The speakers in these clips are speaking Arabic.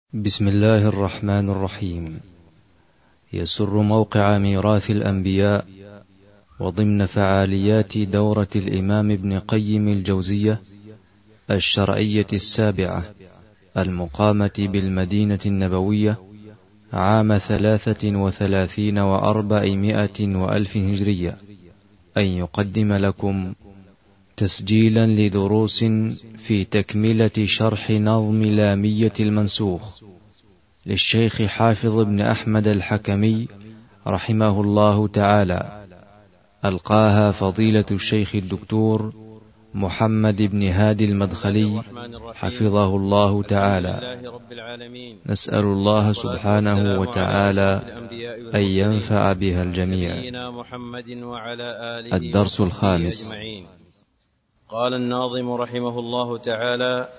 بسم الله الرحمن الرحيم. يسر موقع ميراث الأنبياء وضمن فعاليات دورة الإمام ابن قيم الجوزية الشرعية السابعة المقامة بالمدينة النبوية عام 33 و400 وألف هجرية أن يقدم لكم تسجيلا لدروس في تكملة شرح نظم لامية المنسوخ للشيخ حافظ بن أحمد الحكمي رحمه الله تعالى، ألقاها فضيلة الشيخ الدكتور محمد بن هادي المدخلي حفظه الله تعالى. نسأل الله سبحانه وتعالى أن ينفع بها الجميع. الدرس الخامس. قال الناظم رحمه الله تعالى: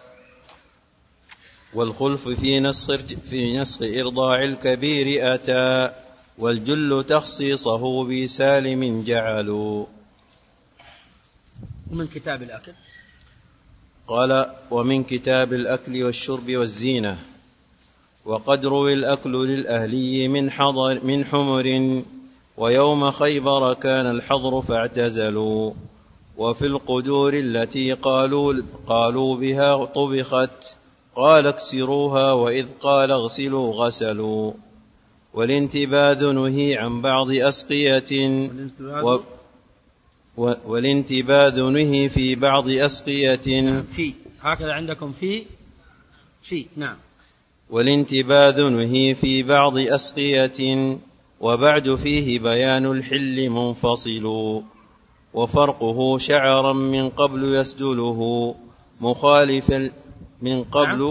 والخلف في نسخ إرضاع الكبير أتى، والجل تخصيصه بسالم جعلوا. ومن كتاب الأكل قال: ومن كتاب الأكل والشرب والزينة. وقد روي الأكل للأهلي من حمر، ويوم خيبر كان الحظر فاعتزلوا. وفي القدور التي قالوا بها طبخت، قال اكسروها، وإذ قال اغسلوا غسلوا. والانتباذ نهي عن بعض أسقية، والانتباذ نهي في بعض أسقية. في هكذا عندكم في نعم. والانتباذ نهي في بعض أسقية، وبعد فيه بيان الحل منفصل. وفرقه شعرا من قبل يسدله مخالفا من قبل.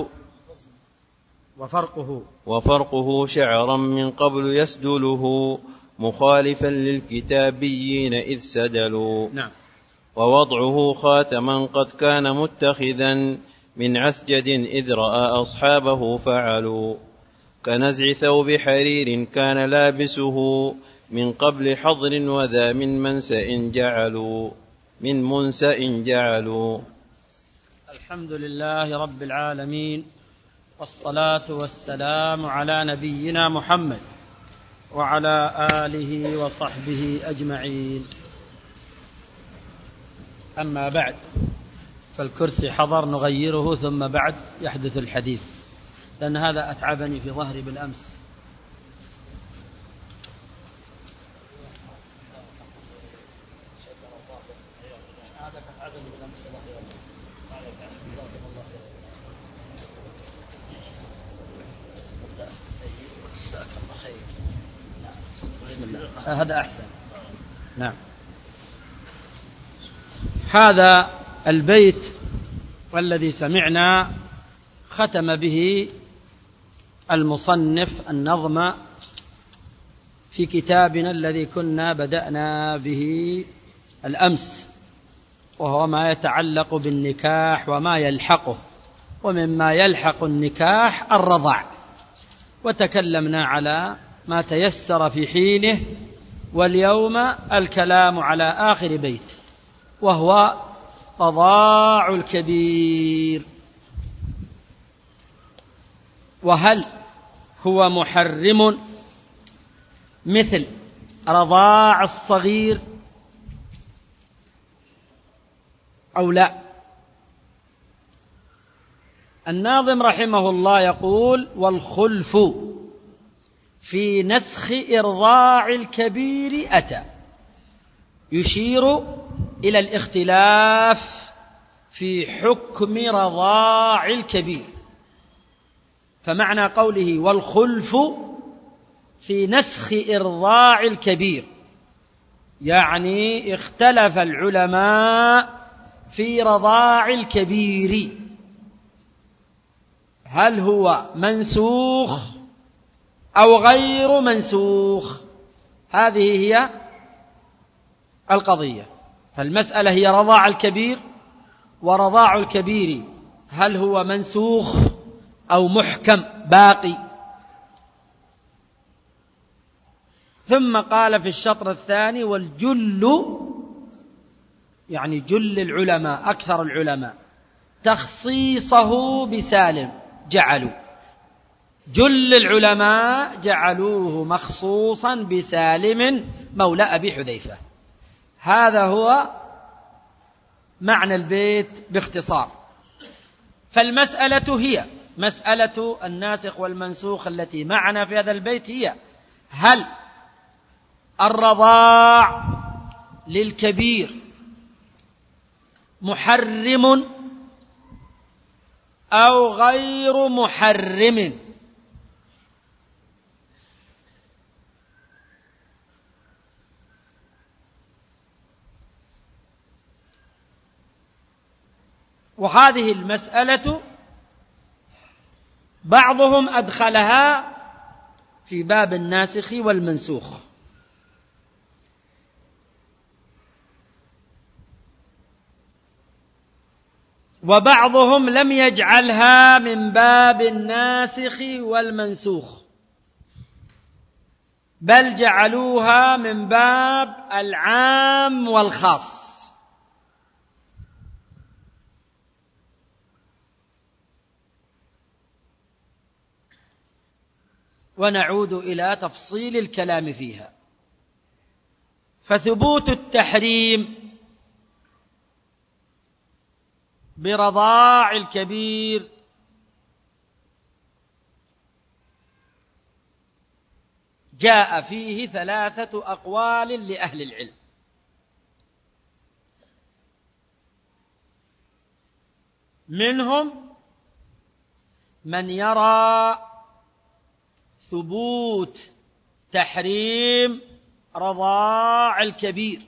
وفرقه شعرا من قبل يسدله مخالفا للكتابيين إذ سدلوا. نعم. ووضعه خاتما قد كان متخذا من عسجد إذ رأى أصحابه فعلوا. كنزع ثوب حرير كان لابسه من قبل حظر، وذا من منسأ جعلوا. الحمد لله رب العالمين، والصلاة والسلام على نبينا محمد وعلى آله وصحبه أجمعين. أما بعد، فالكرسي حضر نغيره، ثم بعد يحدث الحديث، لأن هذا أتعبني في ظهري بالأمس. هذا أحسن. نعم. هذا البيت والذي سمعنا ختم به المصنف النظم في كتابنا الذي كنا بدأنا به الأمس، وهو ما يتعلق بالنكاح وما يلحقه، ومما يلحق النكاح الرضاع، وتكلمنا على ما تيسر في حينه. واليوم الكلام على آخر بيت، وهو رضاع الكبير. وهل هو محرم مثل رضاع الصغير أو لا؟ الناظم رحمه الله يقول: والخلف في نسخ إرضاع الكبير أتى، يشير إلى الاختلاف في حكم رضاع الكبير. فمعنى قوله والخلف في نسخ إرضاع الكبير، يعني اختلف العلماء في رضاع الكبير، هل هو منسوخ أو غير منسوخ. هذه هي القضية. فالمسألة هي رضاع الكبير، ورضاع الكبير هل هو منسوخ أو محكم باقي. ثم قال في الشطر الثاني: والجل، يعني جل العلماء أكثر العلماء، تخصيصه بسالم جعلوا، جل العلماء جعلوه مخصوصا بسالم مولى أبي حذيفة. هذا هو معنى البيت باختصار. فالمسألة هي مسألة الناسخ والمنسوخ التي معنا في هذا البيت هي: هل الرضاع للكبير محرم أو غير محرم؟ وهذه المسألة بعضهم أدخلها في باب الناسخ والمنسوخ، وبعضهم لم يجعلها من باب الناسخ والمنسوخ، بل جعلوها من باب العام والخاص. ونعود إلى تفصيل الكلام فيها. فثبوت التحريم برضاع الكبير جاء فيه 3 أقوال لأهل العلم. منهم من يرى ثبوت تحريم رضاع الكبير،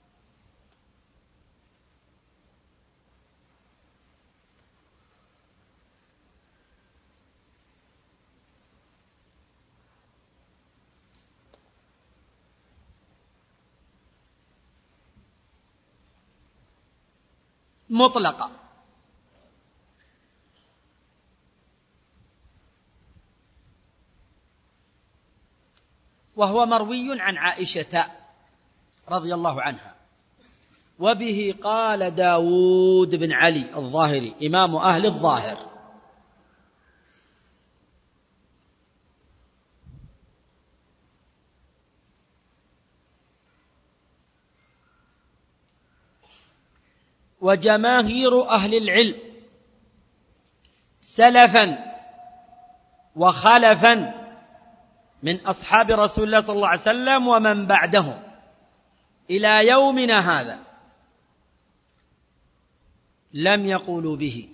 مطلقة، وهو مروي عن عائشة رضي الله عنها. وبه قال داود بن علي الظاهري إمام أهل الظاهر: وجماهير أهل العلم سلفا وخلفا من أصحاب رسول الله صلى الله عليه وسلم ومن بعدهم إلى يومنا هذا لم يقولوا به.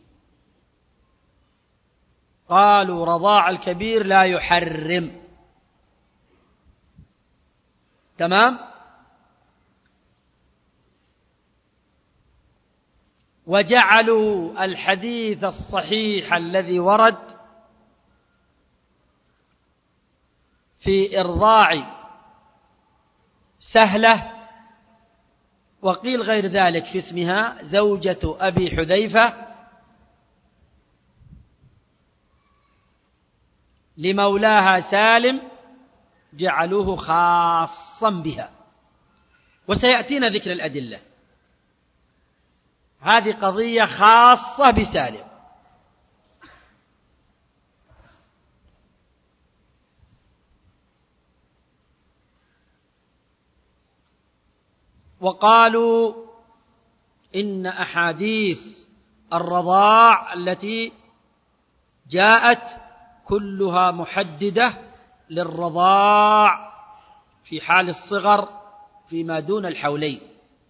قالوا رضاع الكبير لا يحرم. تمام؟ وجعلوا الحديث الصحيح الذي ورد في إرضاع سهلة، وقيل غير ذلك، في اسمها زوجة أبي حذيفة، لمولاها سالم، جعلوه خاصا بها. وسيأتينا ذكر الأدلة. هذه قضية خاصة بسالم. وقالوا إن أحاديث الرضاع التي جاءت كلها محددة للرضاع في حال الصغر فيما دون الحولين،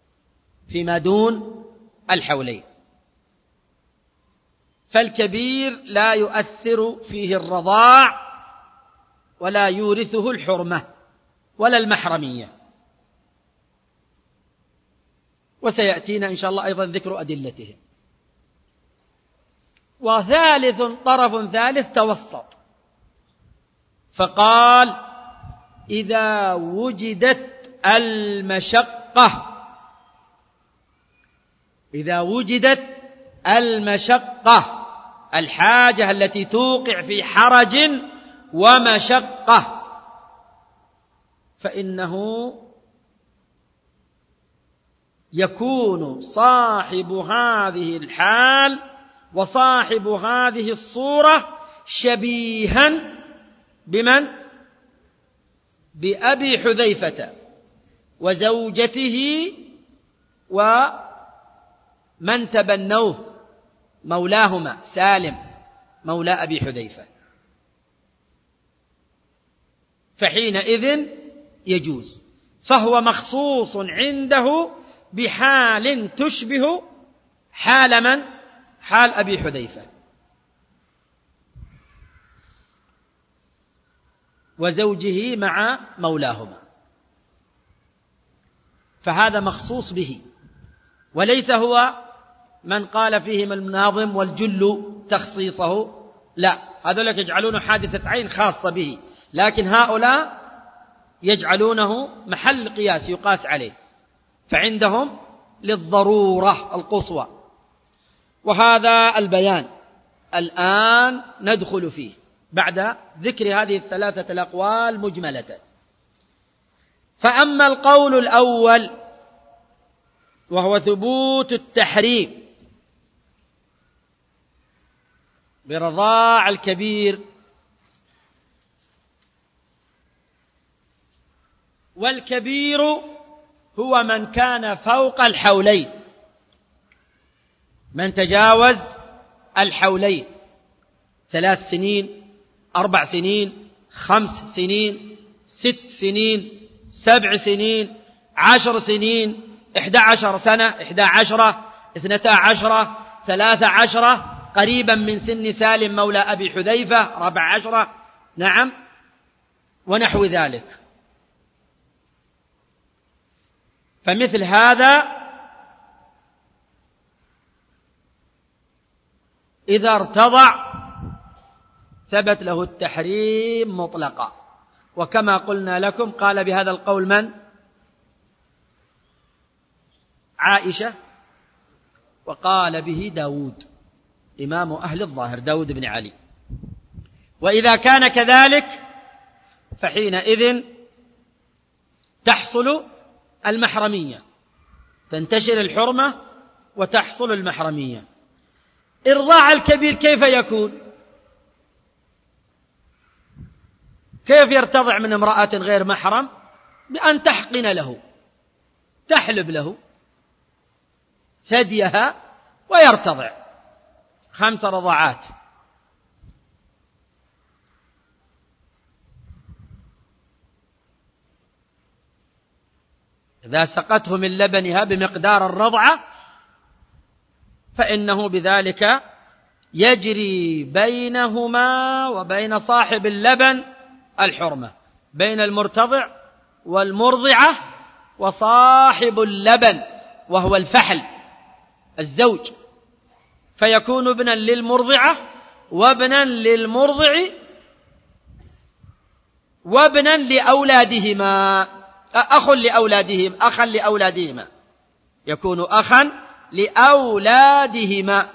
فالكبير لا يؤثر فيه الرضاع ولا يورثه الحرمة ولا المحرمية. وسيأتينا إن شاء الله أيضا ذكر أدلتهم. وثالث، طرف ثالث توسط، فقال إذا وجدت المشقة، الحاجة التي توقع في حرج ومشقة، فإنه يكون صاحب هذه الحال وصاحب هذه الصورة شبيها بمن؟ بأبي حذيفة وزوجته ومن تبنوه مولاهما سالم مولى أبي حذيفة، فحينئذ يجوز، فهو مخصوص عنده بحال تشبه حال من؟ حال أبي حذيفة وزوجه مع مولاهما، فهذا مخصوص به، وليس هو من قال فيهم الناظم والجل تخصيصه، لا، هذولك يجعلونه حادثة عين خاصة به، لكن هؤلاء يجعلونه محل قياس يقاس عليه، فعندهم للضرورة القصوى. وهذا البيان الآن ندخل فيه بعد ذكر هذه الثلاثة الأقوال مجملة. فأما القول الأول وهو ثبوت التحريم برضاع الكبير، والكبير هو من كان فوق الحولين، من تجاوز الحولين، 3 سنين 4 سنين 5 سنين 6 سنين 7 سنين 10 سنين 11 سنة 11 12 13 قريبا من سن سالم مولى أبي حذيفة 14 نعم ونحو ذلك. فمثل هذا إذا ارتضع ثبت له التحريم مطلقا، وكما قلنا لكم قال بهذا القول من؟ عائشة، وقال به داود إمام أهل الظاهر داود بن علي. وإذا كان كذلك فحينئذ تحصل المحرمية، تنتشر الحرمة وتحصل المحرمية. إرضاع الكبير كيف يكون؟ كيف يرتضع من امرأة غير محرم؟ بأن تحقن له، تحلب له ثديها ويرتضع 5 رضعات. إذا سقته من لبنها بمقدار الرضعة فإنه بذلك يجري بينهما وبين صاحب اللبن الحرمة، بين المرتضع والمرضعة وصاحب اللبن وهو الفحل الزوج، فيكون ابنا للمرضعة وابنا للمرضع وابنا لأولادهما، أخا لأولادهما، يكون أخا لأولادهما،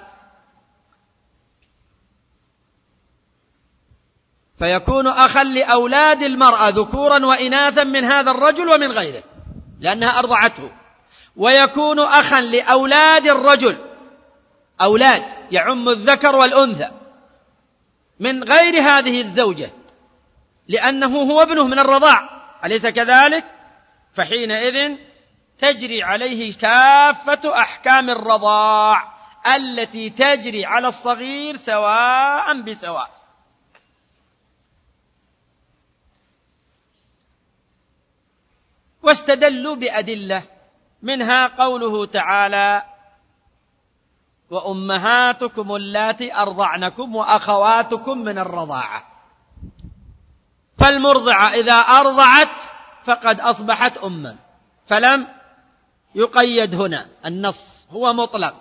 فيكون أخا لأولاد المرأة ذكورا وإناثا من هذا الرجل ومن غيره لأنها أرضعته، ويكون أخا لأولاد الرجل، أولاد يعم الذكر والأنثى من غير هذه الزوجة لأنه هو ابنه من الرضاع، أليس كذلك؟ فحينئذ تجري عليه كافة أحكام الرضاع التي تجري على الصغير سواء بسواء. واستدلوا بأدلة منها قوله تعالى: وأمهاتكم اللاتي أرضعنكم وأخواتكم من الرضاعة. فالمرضعة إذا أرضعت فقد أصبحت أما، فلم يقيد هنا، النص هو مطلق.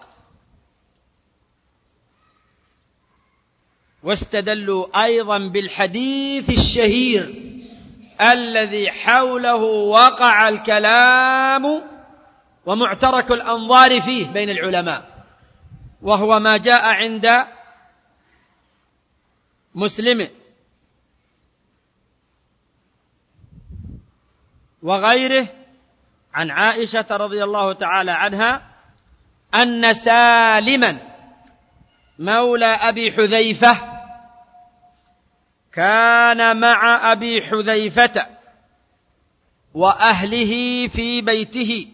واستدلوا أيضا بالحديث الشهير الذي حوله وقع الكلام ومعترك الأنظار فيه بين العلماء، وهو ما جاء عند مسلم وغيره عن عائشة رضي الله تعالى عنها أن سالما مولى أبي حذيفة كان مع أبي حذيفة وأهله في بيته،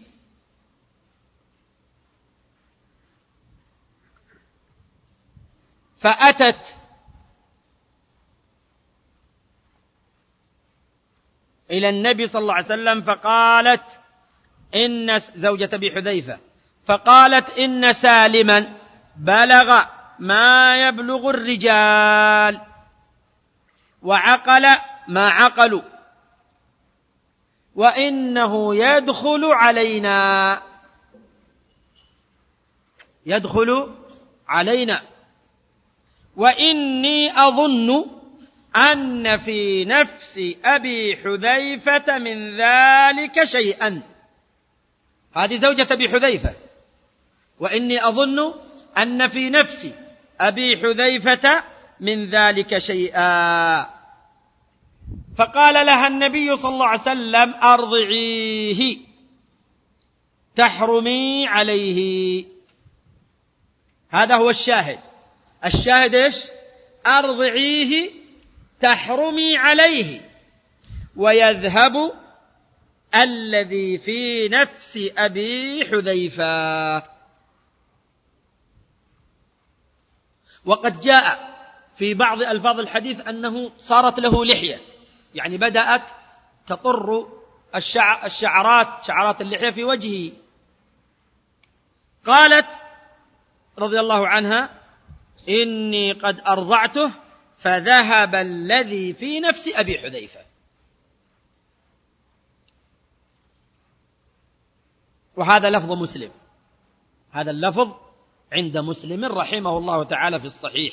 فأتت إلى النبي صلى الله عليه وسلم فقالت إن زوجة أبي حذيفة، فقالت إن سالما بلغ ما يبلغ الرجال وعقل ما عقلوا، وإنه يدخل علينا، وإني أظن أن في نفس أبي حذيفة من ذلك شيئا. هذه زوجة أبي حذيفة، وإني أظن أن في نفس أبي حذيفة من ذلك شيئا. فقال لها النبي صلى الله عليه وسلم أرضعيه تحرمي عليه. هذا هو الشاهد. الشاهد إيش؟ أرضعيه تحرمي عليه ويذهب الذي في نفس أبي حذيفة. وقد جاء في بعض ألفاظ الحديث أنه صارت له لحية، يعني بدأت تطر شعرات اللحية في وجهه. قالت رضي الله عنها إني قد أرضعته فذهب الذي في نفس أبي حذيفة. وهذا لفظ مسلم، هذا اللفظ عند مسلم رحمه الله تعالى في الصحيح.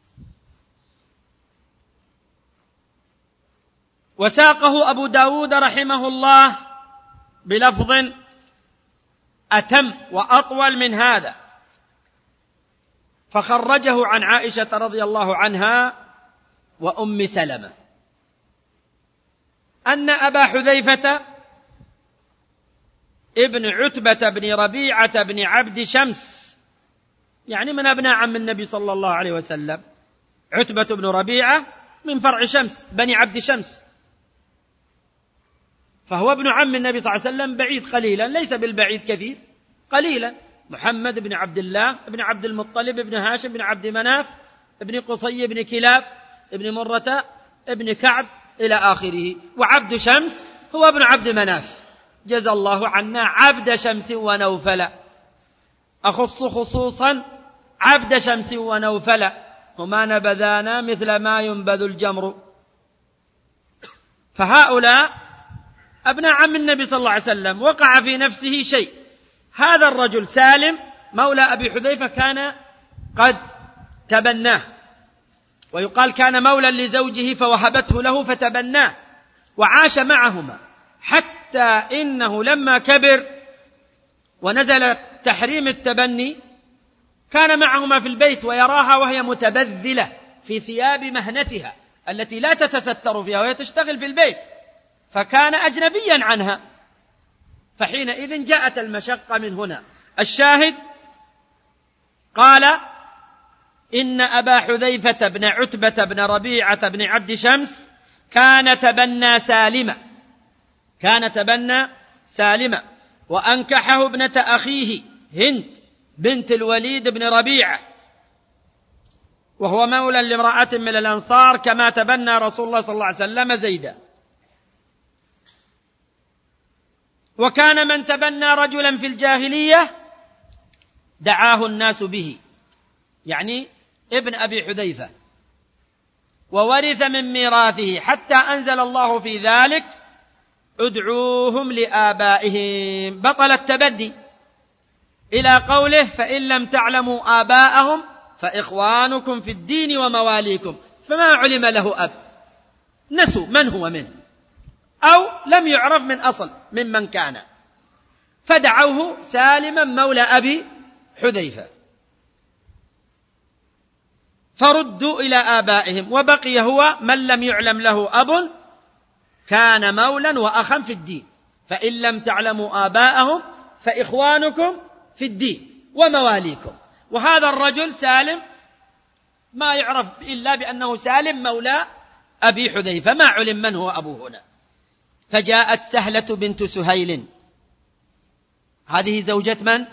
وساقه أبو داود رحمه الله بلفظ أتم وأطول من هذا، فخرجه عن عائشة رضي الله عنها وأم سلمة أن أبا حذيفة ابن عتبة بن ربيعة بن عبد شمس، يعني من أبناء عم النبي صلى الله عليه وسلم، عتبة بن ربيعة من فرع شمس بني عبد شمس، فهو ابن عم النبي صلى الله عليه وسلم بعيد قليلا، ليس بالبعيد كثير، قليلا. محمد بن عبد الله بن عبد المطلب بن هاشم بن عبد مناف بن قصي بن كلاب بن مرة بن كعب إلى آخره. وعبد شمس هو ابن عبد مناف، جزى الله عنا عبد شمس ونوفل. أخص خصوصا عبد شمس ونوفل هما نبذانا مثل ما ينبذ الجمر. فهؤلاء أبناء عم النبي صلى الله عليه وسلم. وقع في نفسه شيء. هذا الرجل سالم مولى أبي حذيفة كان قد تبناه، ويقال كان مولى لزوجه فوهبته له فتبناه وعاش معهما، حتى إنه لما كبر ونزل تحريم التبني كان معهما في البيت ويراها وهي متبذلة في ثياب مهنتها التي لا تتستر فيها وهي تشتغل في البيت، فكان أجنبيا عنها. فحينئذ جاءت المشقة من هنا. الشاهد قال إن أبا حذيفة بن عتبة بن ربيعة بن عبد شمس كان تبنى سالمة وأنكحه ابنة أخيه هند بنت الوليد بن ربيعة، وهو مولى لامرأة من الأنصار، كما تبنى رسول الله صلى الله عليه وسلم زيدا. وكان من تبنى رجلا في الجاهلية دعاه الناس به، يعني ابن أبي حذيفة، وورث من ميراثه حتى أنزل الله في ذلك ادعوهم لآبائهم، بطل التبدي، إلى قوله فإن لم تعلموا آباءهم فإخوانكم في الدين ومواليكم، فما علم له أب، نسوا من هو منه أو لم يعرف من أصل ممن كان، فدعوه سالما مولى أبي حذيفة، فردوا إلى آبائهم، وبقي هو من لم يعلم له أب كان مولا وأخا في الدين، فإن لم تعلموا آباءهم فإخوانكم في الدين ومواليكم. وهذا الرجل سالم ما يعرف إلا بأنه سالم مولى أبي حذيفة، ما علم من هو أبوه هنا. فجاءت سهلة بنت سهيل، هذه زوجة من؟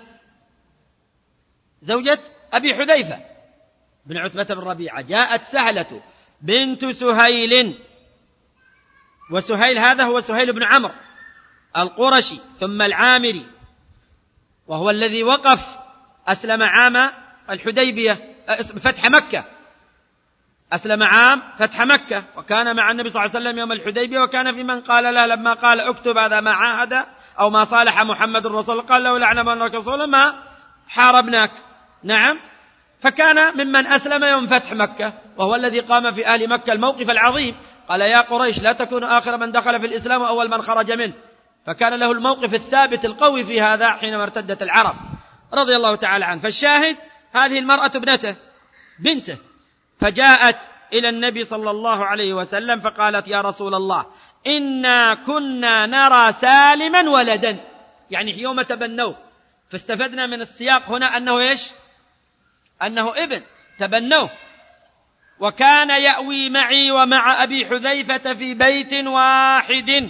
زوجة أبي حذيفة بن عتبة بن ربيعة. جاءت سهلة بنت سهيل، وسهيل هذا هو سهيل بن عمرو القرشي ثم العامري، وهو الذي وقف أسلم عام الحديبية فتح مكة، أسلم عام فتح مكة، وكان مع النبي صلى الله عليه وسلم يوم الحديبية، وكان في من قال له لما قال اكتب هذا ما عاهد أو ما صالح محمد الرسول، قال له لعلم أنك رسول ما حاربناك. نعم، فكان ممن أسلم يوم فتح مكة، وهو الذي قام في أهل مكة الموقف العظيم، قال يا قريش لا تكونوا آخر من دخل في الإسلام وأول من خرج منه، فكان له الموقف الثابت القوي في هذا حينما ارتدت العرب رضي الله تعالى عنه. فالشاهد هذه المرأة بنته، فجاءت إلى النبي صلى الله عليه وسلم فقالت يا رسول الله إنا كنا نرى سالما ولدا، يعني يوم تبنوه، فاستفدنا من السياق هنا أنه إيش؟ أنه ابن تبنوه، وكان يأوي معي ومع أبي حذيفة في بيت واحد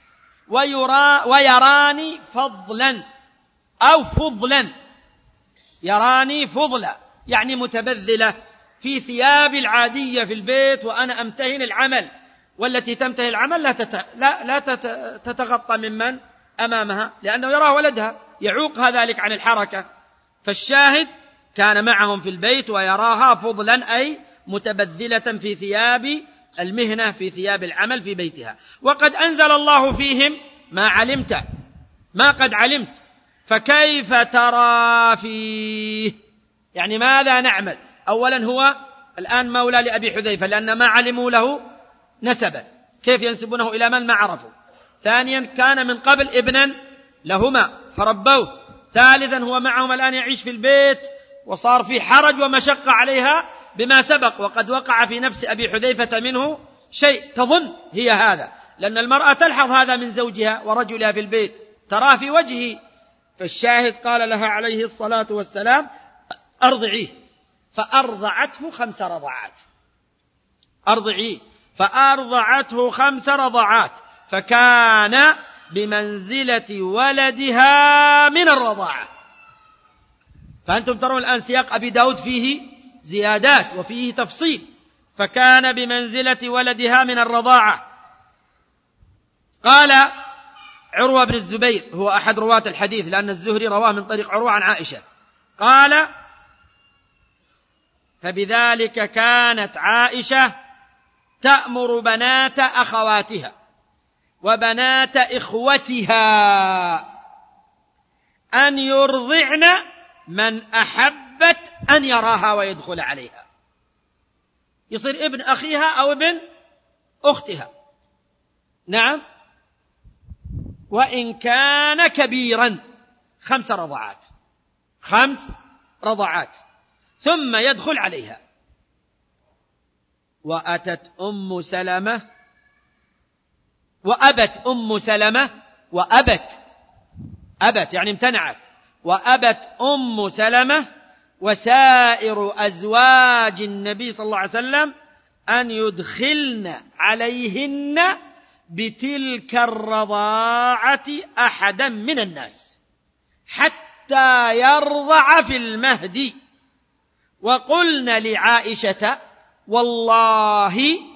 ويراني فضلا أو فضلا، يراني فضلا يعني متبذلة في ثياب العادية في البيت وأنا أمتهن العمل، والتي تمتهن العمل لا تتغطى ممن أمامها، لأنه يرى ولدها يعوقها ذلك عن الحركة. فالشاهد كان معهم في البيت ويراها فضلا أي متبذلة في ثياب المهنة، في ثياب العمل في بيتها. وقد أنزل الله فيهم ما علمت ما قد علمت فكيف ترى فيه، يعني ماذا نعمل؟ أولا هو الآن مولى لأبي حذيفة لأن ما علموا له نسبا، كيف ينسبونه إلى من ما عرفوا. ثانيا كان من قبل ابنا لهما فربوه. ثالثا هو معهم الآن يعيش في البيت، وصار في حرج ومشقة عليها بما سبق، وقد وقع في نفس أبي حذيفة منه شيء تظن هي هذا، لأن المرأة تلحظ هذا من زوجها ورجلها في البيت، تراه في وجهه. فالشاهد قال لها عليه الصلاة والسلام أرضعيه، فأرضعته 5 رضعات، أرضعيه فأرضعته 5 رضعات، فكان بمنزلة ولدها من الرضاعة. فأنتم ترون الآن سياق أبي داود فيه زيادات وفيه تفصيل، فكان بمنزلة ولدها من الرضاعة. قال عروة بن الزبير هو أحد رواة الحديث لأن الزهري رواه من طريق عروة عن عائشة، قال فبذلك كانت عائشة تأمر بنات أخواتها وبنات إخوتها أن يرضعن من أحبت أن يراها ويدخل عليها، يصير ابن أخيها أو ابن أختها. نعم، وإن كان كبيرا 5 رضعات، 5 رضعات ثم يدخل عليها. وأتت أم سلمة وأبت أم سلمة أبت يعني امتنعت، وأبت أم سلمة وسائر أزواج النبي صلى الله عليه وسلم أن يدخلن عليهن بتلك الرضاعة أحدا من الناس حتى يرضع في المهد. وقلنا لعائشة والله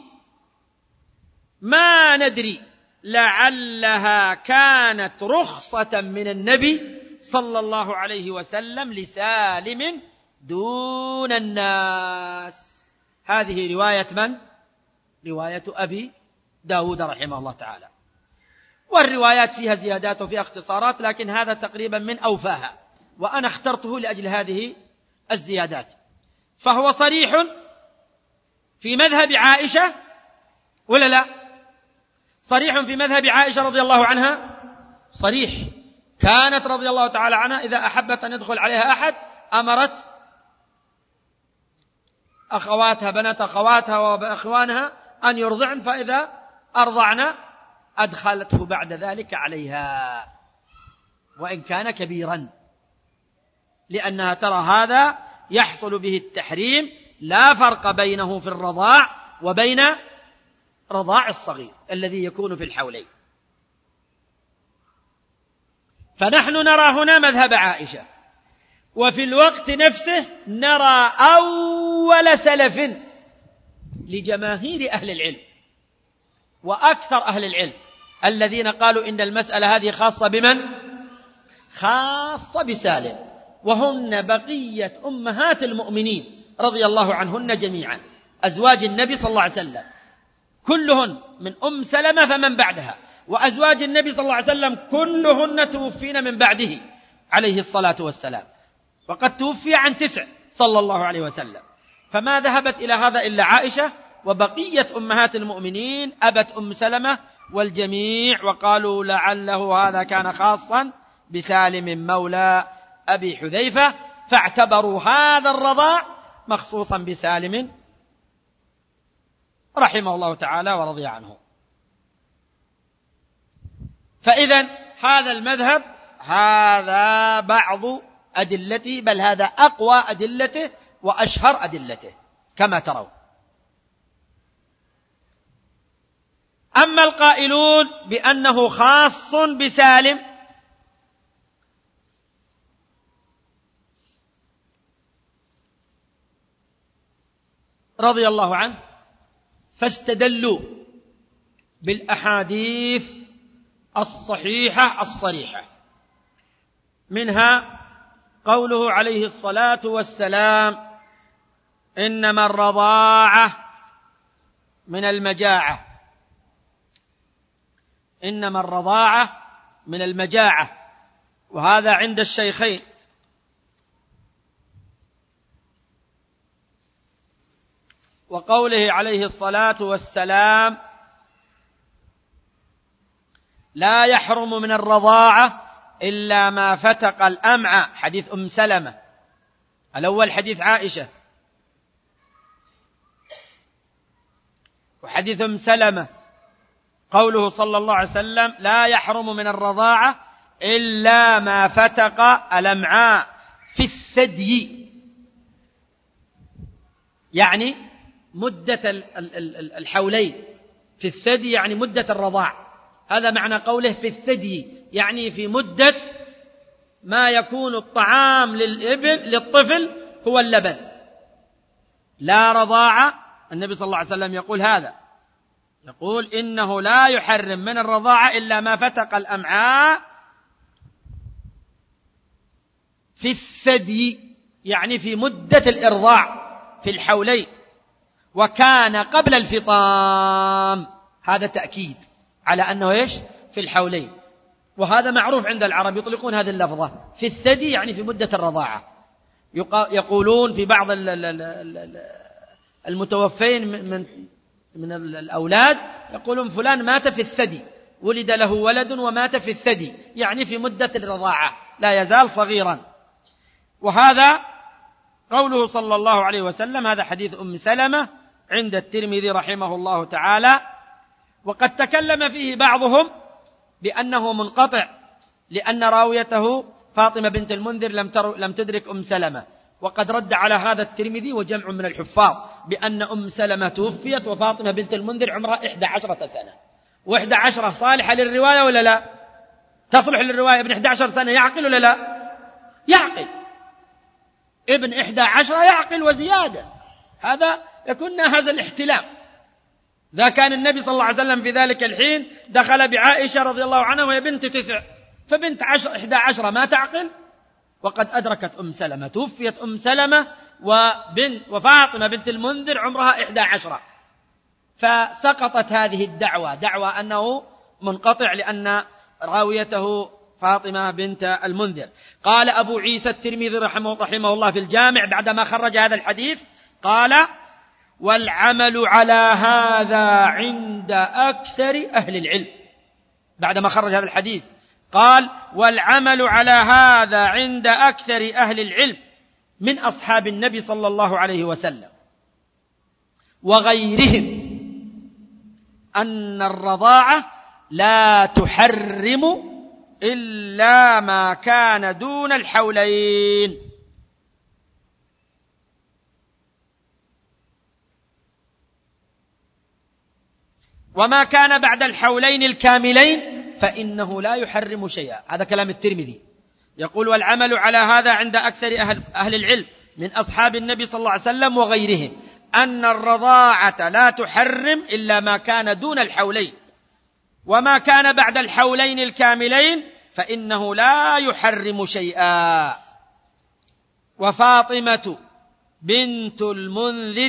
ما ندري لعلها كانت رخصة من النبي صلى الله عليه وسلم لسالم دون الناس. هذه رواية من؟ رواية أبي داود رحمه الله تعالى، والروايات فيها زيادات وفيها اختصارات، لكن هذا تقريبا من أوفاها، وأنا اخترته لأجل هذه الزيادات. فهو صريح في مذهب عائشة ولا لا؟ صريح في مذهب عائشة رضي الله عنها، صريح. كانت رضي الله تعالى عنها إذا أحبت أن يدخل عليها أحد أمرت أخواتها بنات أخواتها وأخوانها أن يرضعن، فإذا أرضعن أدخلته بعد ذلك عليها وإن كان كبيرا، لأنها ترى هذا يحصل به التحريم، لا فرق بينه في الرضاع وبين رضاع الصغير الذي يكون في الحولين. فنحن نرى هنا مذهب عائشة، وفي الوقت نفسه نرى أول سلف لجماهير أهل العلم وأكثر أهل العلم الذين قالوا إن المسألة هذه خاصة بمن؟ خاصة بسالم، وهن بقية أمهات المؤمنين رضي الله عنهن جميعا، أزواج النبي صلى الله عليه وسلم كلهن من أم سلمة فمن بعدها، وأزواج النبي صلى الله عليه وسلم كلهن توفين من بعده عليه الصلاة والسلام، وقد توفي عن 9 صلى الله عليه وسلم. فما ذهبت إلى هذا إلا عائشة، وبقية أمهات المؤمنين أبت أم سلمة والجميع، وقالوا لعله هذا كان خاصا بسالم مولى أبي حذيفة، فاعتبروا هذا الرضاع مخصوصا بسالم رحمه الله تعالى ورضي عنه. فإذا هذا المذهب هذا بعض أدلته، بل هذا أقوى أدلته وأشهر أدلته كما ترون. أما القائلون بأنه خاص بسالم رضي الله عنه فاستدلوا بالأحاديث الصحيحة الصريحة، منها قوله عليه الصلاة والسلام: إنما الرضاعة من المجاعة، إنما الرضاعة من المجاعة، وهذا عند الشيخين. وقوله عليه الصلاة والسلام: لا يحرم من الرضاعة إلا ما فتق الأمعاء، حديث أم سلمة. الأول حديث عائشة، وحديث أم سلمة قوله صلى الله عليه وسلم: لا يحرم من الرضاعة إلا ما فتق الأمعاء في الثدي، يعني مدة الحولين، في الثدي يعني مدة الرضاع، هذا معنى قوله في الثدي، يعني في مدة ما يكون الطعام للطفل هو اللبن. لا رضاعة، النبي صلى الله عليه وسلم يقول هذا، يقول إنه لا يحرم من الرضاعة إلا ما فتق الأمعاء في الثدي، يعني في مدة الإرضاع في الحولين، وكان قبل الفطام، هذا تأكيد على أنه إيش؟ في الحولين. وهذا معروف عند العرب، يطلقون هذه اللفظة في الثدي يعني في مدة الرضاعة. يقولون في بعض المتوفين من الأولاد يقولون فلان مات في الثدي، ولد له ولد ومات في الثدي، يعني في مدة الرضاعة، لا يزال صغيرا. وهذا قوله صلى الله عليه وسلم، هذا حديث أم سلمة عند الترمذي رحمه الله تعالى. وقد تكلم فيه بعضهم بأنه منقطع، لأن راويته فاطمة بنت المنذر لم تدرك أم سلمة، وقد رد على هذا الترمذي وجمع من الحفاظ بأن أم سلمة توفيت وفاطمة بنت المنذر عمرها 11 سنة، و11 صالحة للرواية ولا لا؟ تصلح للرواية. ابن 11 سنة يعقل ولا لا؟ يعقل، ابن 11 يعقل وزيادة، هذا يكون هذا الاحتلام. ذا كان النبي صلى الله عليه وسلم في ذلك الحين دخل بعائشة رضي الله عنها وهي بنت 9، فبنت 11 ما تعقل، وقد أدركت أم سلمة، توفيت أم سلمة وفاطمة بنت المنذر عمرها 11، فسقطت هذه الدعوة، دعوى أنه منقطع لأن راويته فاطمة بنت المنذر. قال أبو عيسى الترمذي رحمه الله في الجامع بعدما خرج هذا الحديث، قال: والعمل على هذا عند أكثر أهل العلم. بعدما خرج هذا الحديث قال: والعمل على هذا عند أكثر أهل العلم من أصحاب النبي صلى الله عليه وسلم وغيرهم أن الرضاعة لا تحرم إلا ما كان دون الحولين. وما كان بعد الحولين الكاملين فإنه لا يحرم شيئا. هذا كلام الترمذي. يقول: والعمل على هذا عند أكثر أهل العلم من أصحاب النبي صلى الله عليه وسلم وغيرهم أن الرضاعة لا تحرم إلا ما كان دون الحولين، وما كان بعد الحولين الكاملين فإنه لا يحرم شيئا. وفاطمة بنت المنذر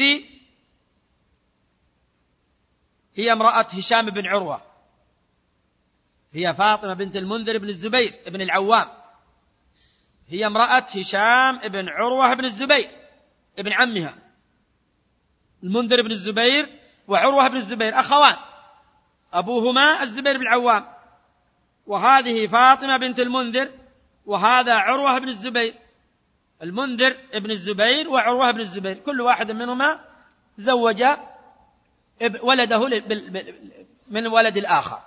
هي امرأة هشام بن عروة، هي فاطمة بنت المنذر بن الزبير بن العوام، هي امرأة هشام بن عروة بن الزبير ابن عمها. المنذر بن الزبير وعروة بن الزبير أخوان، أبوهما الزبير بن العوام، وهذه فاطمة بنت المنذر وهذا عروة بن الزبير. المنذر بن الزبير وعروة بن الزبير كل واحد منهما زوج ولده من ولد الآخر،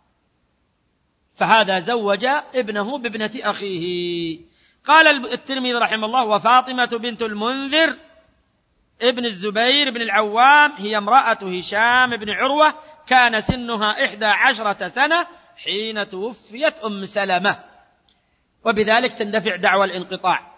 فهذا زوج ابنه بابنة أخيه. قال الترمذي رحمه الله: وفاطمة بنت المنذر ابن الزبير بن العوام هي امرأة هشام بن عروة، كان سنها 11 سنة حين توفيت أم سلمة، وبذلك تندفع دعوى الانقطاع.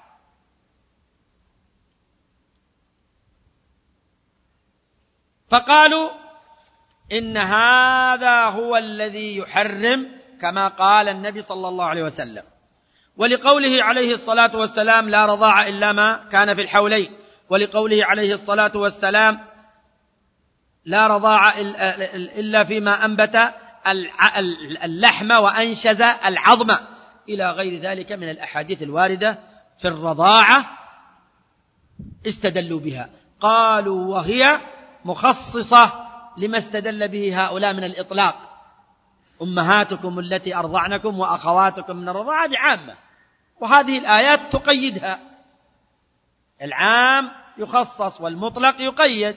فقالوا إن هذا هو الذي يحرم كما قال النبي صلى الله عليه وسلم، ولقوله عليه الصلاة والسلام: لا رضاع إلا ما كان في الحولين، ولقوله عليه الصلاة والسلام: لا رضاع إلا فيما أنبت اللحم وأنشز العظم، إلى غير ذلك من الأحاديث الواردة في الرضاعة استدلوا بها. قالوا: وهي مخصصة لما استدل به هؤلاء من الإطلاق: أمهاتكم التي أرضعنكم وأخواتكم من الرضاعة بعامة، وهذه الآيات تقيدها، العام يخصص والمطلق يقيد.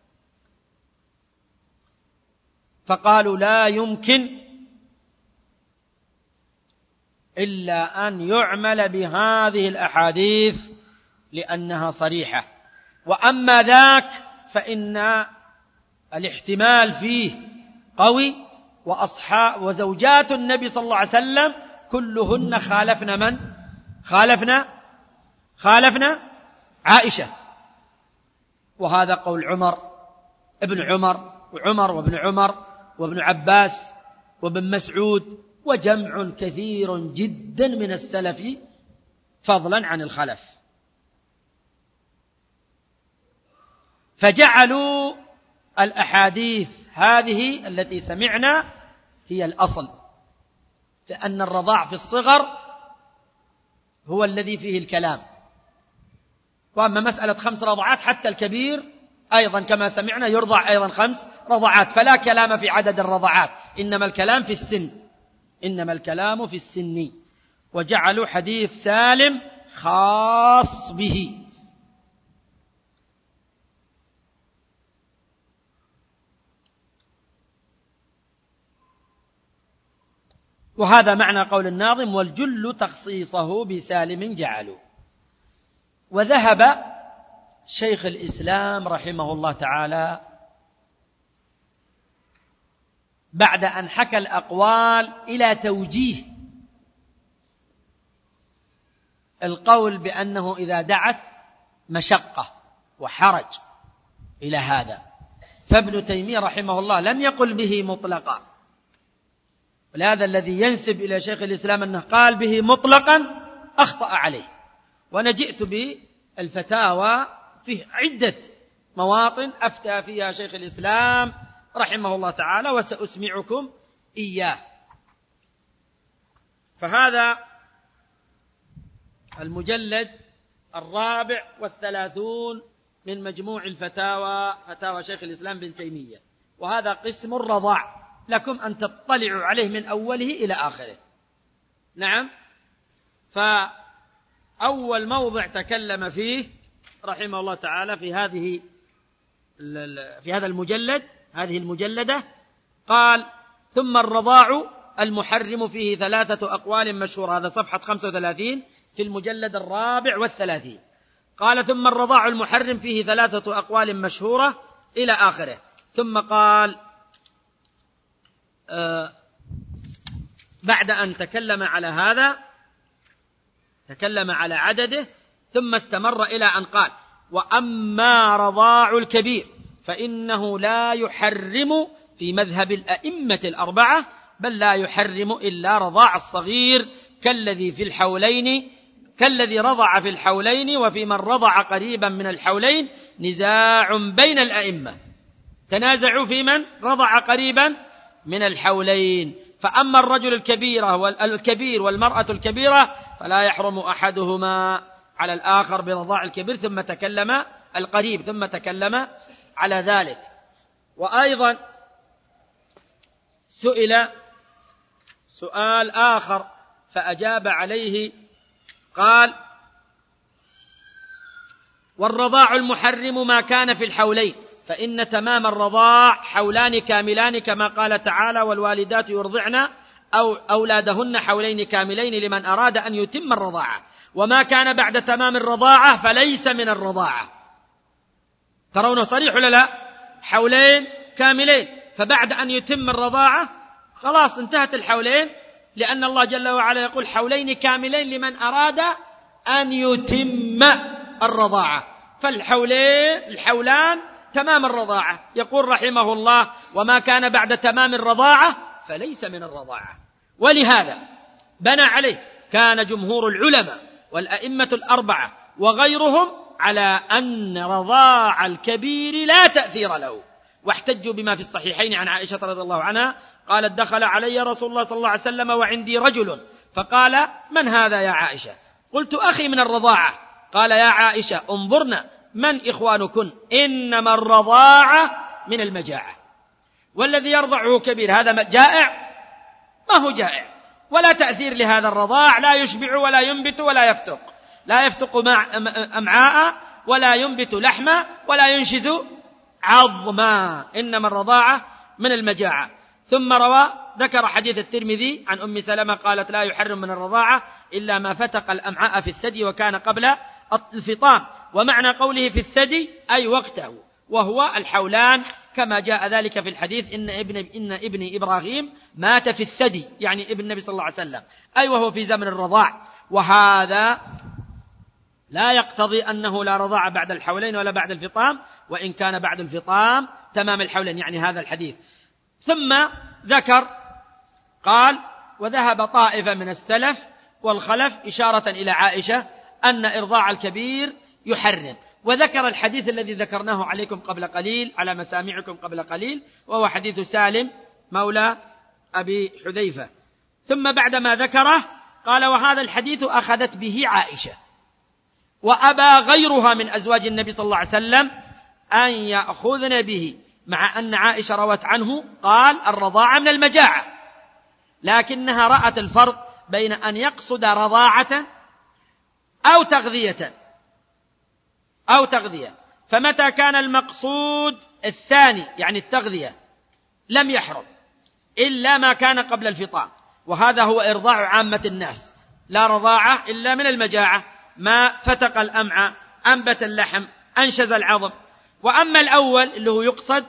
فقالوا: لا يمكن إلا أن يعمل بهذه الأحاديث لأنها صريحة، وأما ذاك فإن الاحتمال فيه قوي. وزوجات النبي صلى الله عليه وسلم كلهن خالفن من؟ خالفنا عائشة، وهذا قول ابن عمر وابن عمر وابن عباس وابن مسعود وجمع كثير جدا من السلف فضلا عن الخلف. فجعلوا الأحاديث هذه التي سمعنا هي الأصل، فأن الرضاع في الصغر هو الذي فيه الكلام، وأما مسألة 5 رضعات حتى الكبير أيضا كما سمعنا يرضع أيضا 5 رضعات، فلا كلام في عدد الرضعات، إنما الكلام في السن، إنما الكلام في السن. وجعلوا حديث سالم خاص به. وهذا معنى قول الناظم: والجل تخصيصه بسالم جعلوا. وذهب شيخ الإسلام رحمه الله تعالى بعد أن حكى الأقوال إلى توجيه القول بأنه إذا دعت مشقة وحرج إلى هذا، فابن تيمية رحمه الله لم يقل به مطلقا، ولهذا الذي ينسب إلى شيخ الإسلام أنه قال به مطلقا أخطأ عليه. وأنا جئت بالفتاوى في عدة مواطن أفتى فيها شيخ الإسلام رحمه الله تعالى، وسأسمعكم إياه. فهذا المجلد 34 من مجموع الفتاوى، فتاوى شيخ الإسلام بن تيمية، وهذا قسم الرضاع، لكم أن تطلعوا عليه من أوله إلى آخره. نعم. فأول موضع تكلم فيه رحمه الله تعالى في هذا المجلد، هذه المجلدة، قال: ثم الرضاع المحرم فيه 3 أقوال مشهورة. هذا صفحة 35 في المجلد 34. قال: ثم الرضاع المحرم فيه 3 أقوال مشهورة إلى آخره. ثم قال: بعد أن تكلم على هذا تكلم على عدده، ثم استمر إلى أن قال: وأما رضاع الكبير فإنه لا يحرم في مذهب الأئمة الأربعة، بل لا يحرم إلا رضاع الصغير كالذي رضع في الحولين، وفي من رضع قريبا من الحولين نزاع بين الأئمة، تنازعوا في من رضع قريبا من الحولين. فأما الرجل الكبير والمرأة الكبيرة فلا يحرم أحدهما على الآخر برضاع الكبير، ثم تكلم القريب، ثم تكلم على ذلك. وأيضا سئل سؤال آخر فأجاب عليه، قال: والرضاع المحرم ما كان في الحولين، فإن تمام الرضاع حولان كاملان، كما قال تعالى: والوالدات يرضعن أولادهن حولين كاملين لمن أراد أن يتم الرضاعة. وما كان بعد تمام الرضاعة فليس من الرضاعة. ترونه صريح ولا لا؟ حولين كاملين، فبعد أن يتم الرضاعة خلاص انتهت الحولين، لأن الله جل وعلا يقول: حولين كاملين لمن أراد أن يتم الرضاعة. فالحولان تمام الرضاعة. يقول رحمه الله: وما كان بعد تمام الرضاعة فليس من الرضاعة. ولهذا بنى عليه كان جمهور العلماء والأئمة الأربعة وغيرهم على أن رضاع الكبير لا تأثير له، واحتجوا بما في الصحيحين عن عائشة رضي الله عنها قالت: دخل علي رسول الله صلى الله عليه وسلم وعندي رجل فقال: من هذا يا عائشة؟ قلت: أخي من الرضاعة. قال: يا عائشة انظرنا من إخوانكن، إنما الرضاعة من المجاعة، والذي يرضعه كبير هذا جائع؟ ما هو جائع، ولا تأثير لهذا الرضاع، لا يشبع ولا ينبت ولا يفتق، لا يفتق أمعاء ولا ينبت لحما ولا ينشز عظما، إنما الرضاعة من المجاعة. ثم ذكر حديث الترمذي عن أم سلمة قالت: لا يحرم من الرضاعة إلا ما فتق الأمعاء في الثدي وكان قبل الفطام. ومعنى قوله في الثدي أي وقته، وهو الحولان، كما جاء ذلك في الحديث: إن ابن إبراهيم مات في الثدي، يعني ابن النبي صلى الله عليه وسلم، أي وهو في زمن الرضاع. وهذا لا يقتضي أنه لا رضاع بعد الحولين ولا بعد الفطام، وإن كان بعد الفطام تمام الحولين، يعني هذا الحديث. ثم ذكر قال: وذهب طائفة من السلف والخلف إشارة إلى عائشة أن إرضاع الكبير يحرم، وذكر الحديث الذي ذكرناه عليكم قبل قليل على مسامعكم قبل قليل، وهو حديث سالم مولى أبي حذيفة. ثم بعدما ذكره قال: وهذا الحديث أخذت به عائشة، وأبى غيرها من أزواج النبي صلى الله عليه وسلم أن يأخذن به، مع أن عائشة روت عنه قال: الرضاعة من المجاعة، لكنها رأت الفرق بين أن يقصد رضاعة أو تغذية، فمتى كان المقصود الثاني يعني التغذية لم يحرم إلا ما كان قبل الفطام، وهذا هو إرضاع عامة الناس، لا رضاعة إلا من المجاعة، ما فتق الأمعاء، أنبت اللحم، أنشز العظم. وأما الأول اللي هو يقصد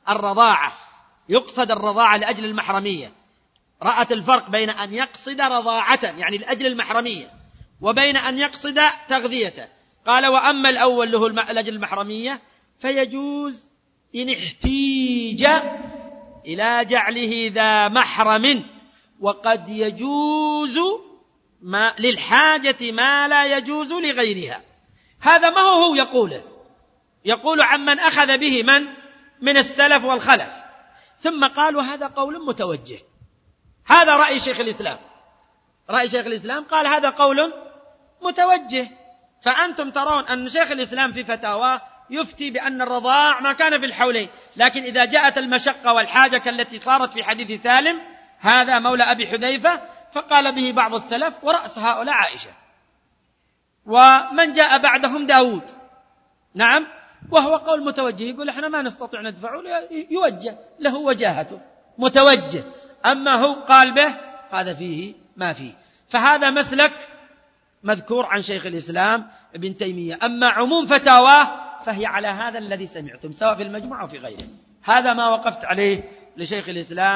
الرضاعة لأجل المحرمية، رأت الفرق بين أن يقصد رضاعة يعني لأجل المحرمية وبين أن يقصد تغذية. قال: وأما الأول اللي هو لأجل المحرمية فيجوز إن احتيج إلى جعله ذا محرم، وقد يجوز للحاجة ما لا يجوز لغيرها. هذا ما هو يقول عمن أخذ به من السلف والخلف. ثم قالوا: هذا قول متوجه، هذا رأي شيخ الإسلام قال: هذا قول متوجه. فأنتم ترون أن شيخ الإسلام في فتاواه يفتي بأن الرضاع ما كان في الحولين، لكن إذا جاءت المشقة والحاجة كالتي صارت في حديث سالم هذا مولى أبي حذيفة فقال به بعض السلف، ورأس هؤلاء عائشة، ومن جاء بعدهم داود، نعم، وهو قول متوجه، يقول احنا ما نستطيع ندفعه، يوجه له وجاهته متوجه، أما هو قال به هذا فيه ما فيه. فهذا مسلك مذكور عن شيخ الإسلام ابن تيمية. أما عموم فتاواه فهي على هذا الذي سمعتم، سواء في المجموع أو في غيره. هذا ما وقفت عليه لشيخ الإسلام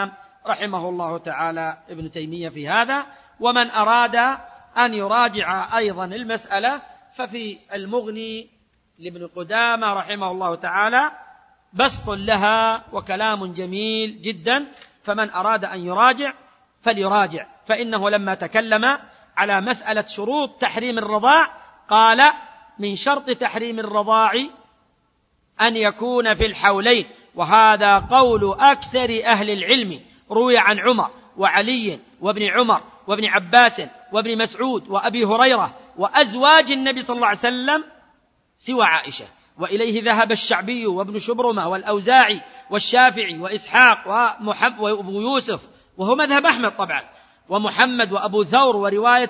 رحمه الله تعالى ابن تيمية في هذا. ومن أراد أن يراجع أيضا المسألة ففي المغني لابن قدامة رحمه الله تعالى بسط لها وكلام جميل جدا، فمن أراد أن يراجع فليراجع، فإنه لما تكلم على مسألة شروط تحريم الرضاع قال: من شرط تحريم الرضاع أن يكون في الحولين، وهذا قول أكثر أهل العلم، روي عن عمر وعلي وابن عمر وابن عباس وابن مسعود وأبي هريرة وأزواج النبي صلى الله عليه وسلم سوى عائشة، وإليه ذهب الشعبي وابن شبرمة والأوزاعي والشافعي وإسحاق وأبو يوسف، وهو مذهب أحمد طبعا، ومحمد وأبو ثور، ورواية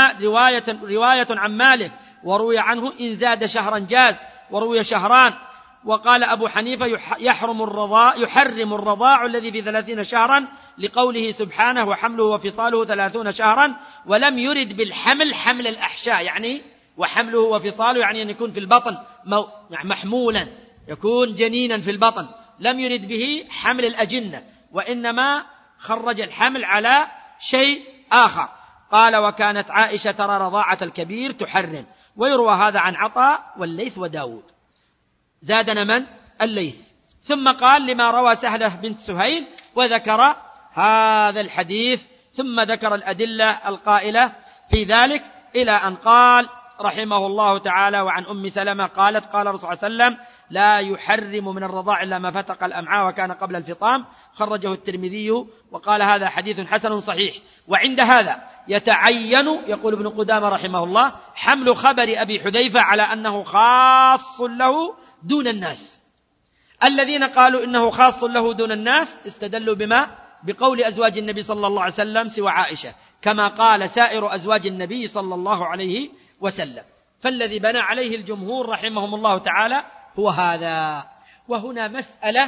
عن مالك، وروي عنه إن زاد شهرا جاز، وروي شهران. وقال أبو حنيفة يحرم الرضاع الذي في 30 شهرا لقوله سبحانه: وحمله وفصاله 30 شهرا، ولم يرد بالحمل حمل الأحشاء، يعني وحمله وفصاله يعني أن يكون في البطن محمولا، يكون جنينا في البطن، لم يرد به حمل الأجنة، وإنما خرج الحمل على شيء آخر. قال: وكانت عائشة ترى رضاعة الكبير تحرم. ويروى هذا عن عطاء والليث وداود. زادنا من؟ الليث. ثم قال: لما روى سهلة بنت سهيل، وذكر هذا الحديث، ثم ذكر الأدلة القائلة في ذلك، إلى أن قال رحمه الله تعالى: وعن أم سلمة قالت: قال الرسول صلى الله عليه وسلم: لا يحرم من الرضاع إلا ما فتق الأمعاء وكان قبل الفطام، خرجه الترمذي، وقال: هذا حديث حسن صحيح. وعند هذا يتعين، يقول ابن قدامة رحمه الله، حمل خبر أبي حذيفة على أنه خاص له دون الناس. الذين قالوا إنه خاص له دون الناس استدلوا بما؟ بقول أزواج النبي صلى الله عليه وسلم سوى عائشة، كما قال سائر أزواج النبي صلى الله عليه وسلم. فالذي بنى عليه الجمهور رحمهم الله تعالى هو هذا. وهنا مسألة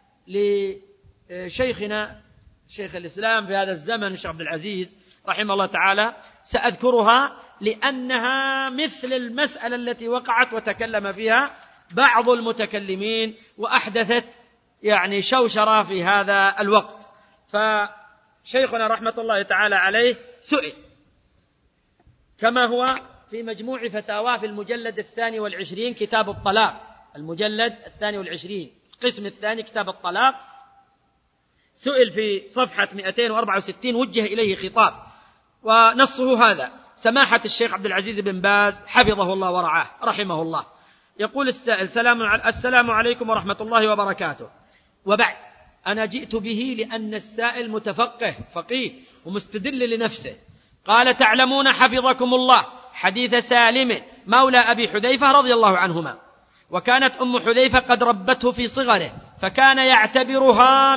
لشيخنا شيخ الإسلام في هذا الزمن الشيخ عبد العزيز رحمه الله تعالى، سأذكرها لأنها مثل المسألة التي وقعت وتكلم فيها بعض المتكلمين وأحدثت يعني شوشرة في هذا الوقت. فشيخنا رحمة الله تعالى عليه سئل كما هو في مجموع فتاواه في المجلد 22 كتاب الطلاق، المجلد 22 القسم الثاني كتاب الطلاق، سئل في صفحة 264 وجه إليه خطاب، ونصه هذا: سماحة الشيخ عبد العزيز بن باز حفظه الله ورعاه رحمه الله، يقول السائل: السلام عليكم ورحمة الله وبركاته، وبعد، أنا جئت به لأن السائل متفقه فقيه ومستدل لنفسه. قال: تعلمون حفظكم الله حديث سالم مولى أبي حذيفة رضي الله عنهما، وكانت أم حذيفة قد ربته في صغره، فكان يعتبرها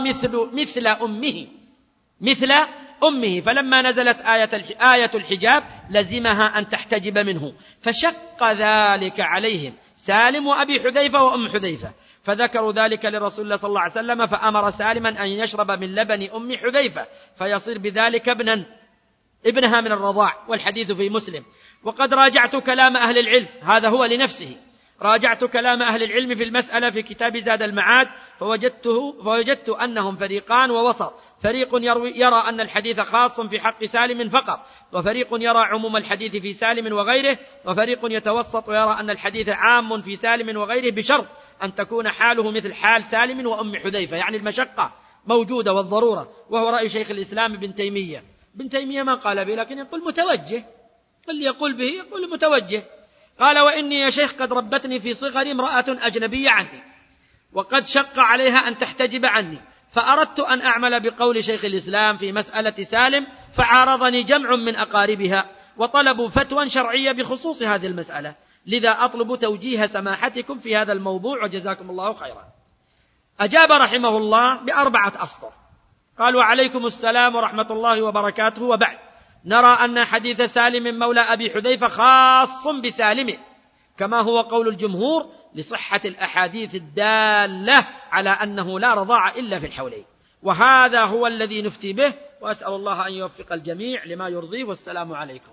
مثل أمه، فلما نزلت آية الحجاب لزمها أن تحتجب منه، فشق ذلك عليهم سالم وأبي حذيفة وأم حذيفة، فذكروا ذلك لرسول الله صلى الله عليه وسلم، فأمر سالما أن يشرب من لبن أم حذيفة فيصير بذلك ابنها من الرضاع، والحديث في مسلم. وقد راجعت كلام أهل العلم، هذا هو لنفسه، راجعت كلام أهل العلم في المسألة في كتاب زاد المعاد، فوجدت أنهم فريقان ووسط، فريق يرى أن الحديث خاص في حق سالم فقط، وفريق يرى عموم الحديث في سالم وغيره، وفريق يتوسط ويرى أن الحديث عام في سالم وغيره بشرط أن تكون حاله مثل حال سالم وأم حذيفة، يعني المشقة موجودة والضرورة، وهو رأي شيخ الإسلام ابن تيمية. ابن تيمية ما قال به، لكن يقول متوجه، اللي يقول به يقول متوجه. قال: وإني يا شيخ قد ربتني في صغري امرأة أجنبية عني، وقد شق عليها أن تحتجب عني، فأردت أن أعمل بقول شيخ الإسلام في مسألة سالم، فعارضني جمع من أقاربها وطلبوا فتوى شرعية بخصوص هذه المسألة، لذا أطلب توجيه سماحتكم في هذا الموضوع وجزاكم الله خيرا. أجاب رحمه الله ب4 أسطر، قال: وعليكم السلام ورحمة الله وبركاته، وبعد، نرى أن حديث سالم مولى أبي حذيفة خاص بسالم، كما هو قول الجمهور لصحة الأحاديث الدالة على أنه لا رضاع إلا في الحولين، وهذا هو الذي نفتي به، وأسأل الله أن يوفق الجميع لما يرضيه، والسلام عليكم.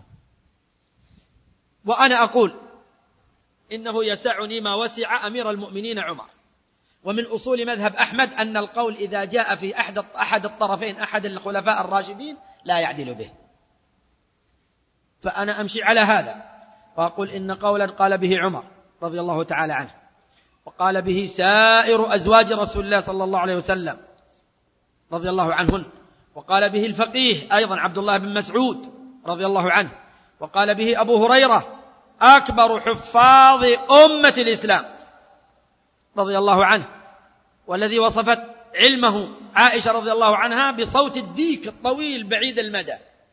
وأنا أقول إنه يسعني ما وسع أمير المؤمنين عمر، ومن أصول مذهب أحمد أن القول إذا جاء في أحد الطرفين أحد الخلفاء الراشدين لا يعدل به. فأنا أمشي على هذا وأقول إن قولا قال به عمر رضي الله تعالى عنه، وقال به سائر أزواج رسول الله صلى الله عليه وسلم رضي الله عنهن، وقال به الفقيه أيضا عبد الله بن مسعود رضي الله عنه، وقال به أبو هريرة أكبر حفاظ أمة الإسلام رضي الله عنه، والذي وصفت علمه عائشة رضي الله عنها بصوت الديك الطويل بعيد المدى.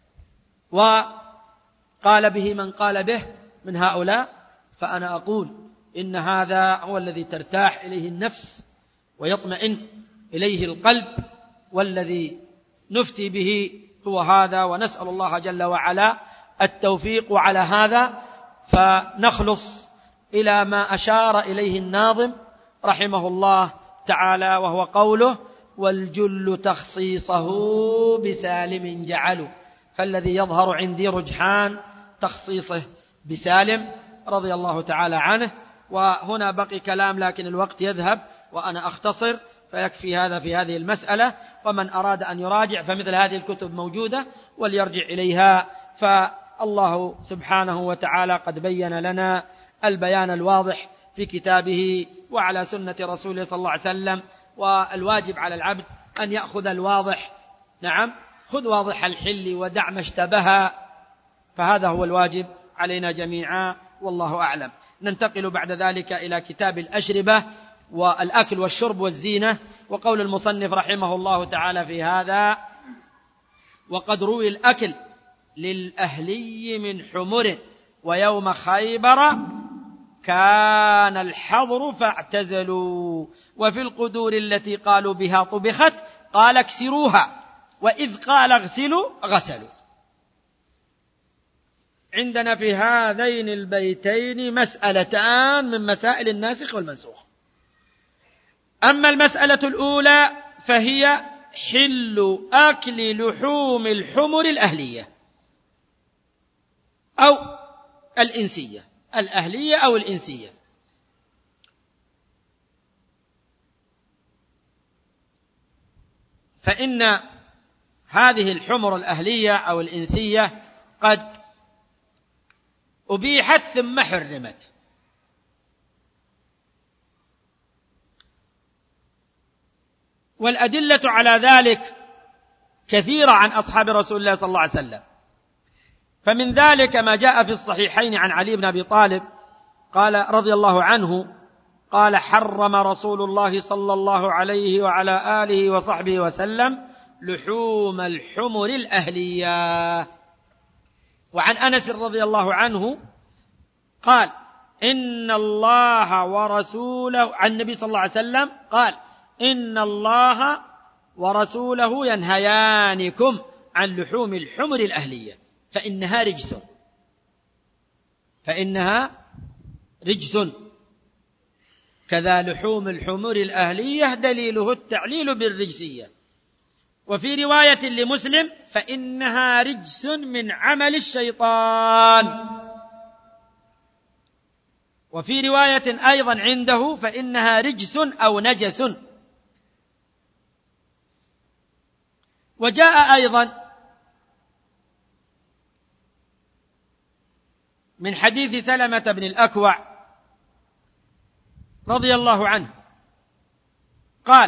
وقال به من قال به من هؤلاء. فأنا أقول إن هذا هو الذي ترتاح إليه النفس ويطمئن إليه القلب، والذي نفتي به هو هذا، ونسأل الله جل وعلا التوفيق على هذا، فنخلص إلى ما أشار إليه الناظم رحمه الله تعالى، وهو قوله: والجل تخصيصه بسالم جعلوا. فالذي يظهر عندي رجحان تخصيصه بسالم رضي الله تعالى عنه. وهنا بقي كلام لكن الوقت يذهب وأنا أختصر، فيكفي هذا في هذه المسألة. ومن أراد أن يراجع فمثل هذه الكتب موجودة وليرجع إليها. فالله سبحانه وتعالى قد بين لنا البيان الواضح في كتابه وعلى سنة رسوله صلى الله عليه وسلم. والواجب على العبد أن يأخذ الواضح. نعم، خذ واضح الحل ودع ما اشتبه، فهذا هو الواجب علينا جميعا، والله أعلم. ننتقل بعد ذلك إلى كتاب الأشربة والأكل والشرب والزينة. وقول المصنف رحمه الله تعالى في هذا: وقد روي الأكل للأهلي من حمر، ويوم خيبر كان الحظر فاعتزلوا، وفي القدور التي قالوا بها طبخت قال اكسروها، وإذ قال اغسلوا غسلوا. عندنا في هذين البيتين مسألتان من مسائل الناسخ والمنسوخ. أما المسألة الأولى فهي حل أكل لحوم الحمر الأهلية أو الإنسية، الأهلية أو الإنسية. فإن هذه الحمر الأهلية أو الإنسية قد أبيحت ثم حرمت. والأدلة على ذلك كثيرة عن أصحاب رسول الله صلى الله عليه وسلم. فمن ذلك ما جاء في الصحيحين عن علي بن أبي طالب قال رضي الله عنه قال: حرم رسول الله صلى الله عليه وعلى آله وصحبه وسلم لحوم الحمر الأهلية. وعن أنس رضي الله عنه قال: إن الله ورسوله، عن النبي صلى الله عليه وسلم قال: إن الله ورسوله ينهيانكم عن لحوم الحمر الأهلية فإنها رجس، فإنها رجس. كذا لحوم الحمر الأهلية دليله التعليل بالرجسية. وفي رواية لمسلم: فإنها رجس من عمل الشيطان. وفي رواية أيضا عنده: فإنها رجس أو نجس. وجاء أيضا من حديث سلمة بن الأكوع رضي الله عنه قال: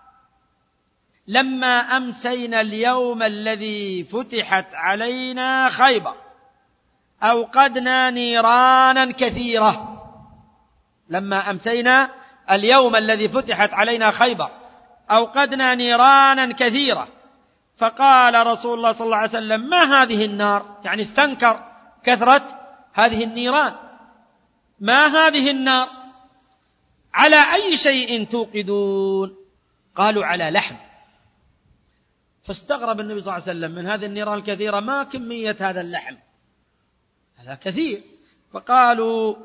لما أمسينا اليوم الذي فتحت علينا خيبر أوقدنا نيرانا كثيرة. لما أمسينا اليوم الذي فتحت علينا خيبر أوقدنا نيرانا كثيرة. فقال رسول الله صلى الله عليه وسلم: ما هذه النار؟ يعني استنكر كثرة هذه النيران. ما هذه النار؟ على أي شيء توقدون؟ قالوا: على لحم. فاستغرب النبي صلى الله عليه وسلم من هذه النيران الكثيرة، ما كمية هذا اللحم؟ هذا كثير. فقالوا: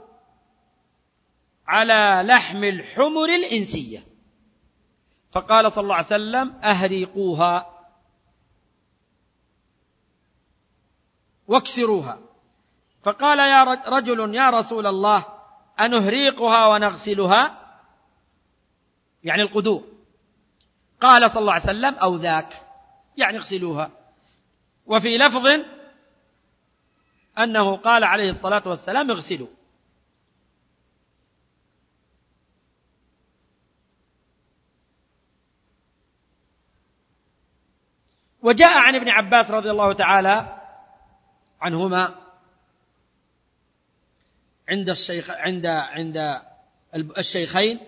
على لحم الحمر الإنسية. فقال صلى الله عليه وسلم: أهريقوها واكسروها. فقال يا رجل: يا رسول الله، أنهريقها ونغسلها؟ يعني القدور. قال صلى الله عليه وسلم أو ذاك يعني اغسلوها. وفي لفظ أنه قال عليه الصلاة والسلام اغسلوا. وجاء عن ابن عباس رضي الله تعالى عنهما عند الشيخين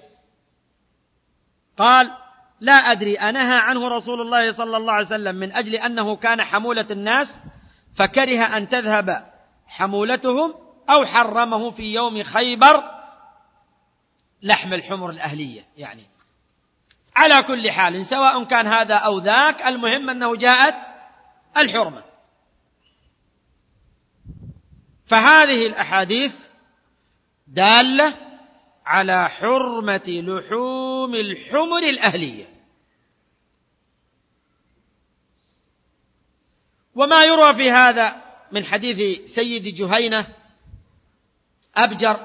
قال لا أدري أنهى عنه رسول الله صلى الله عليه وسلم من أجل أنه كان حمولة الناس فكره أن تذهب حمولتهم أو حرمه في يوم خيبر لحم الحمر الأهلية. يعني على كل حال سواء كان هذا أو ذاك المهم أنه جاءت الحرمة. فهذه الأحاديث دالة على حرمة لحوم الحمر الأهلية. وما يروى في هذا من حديث سيد جهينة أبجر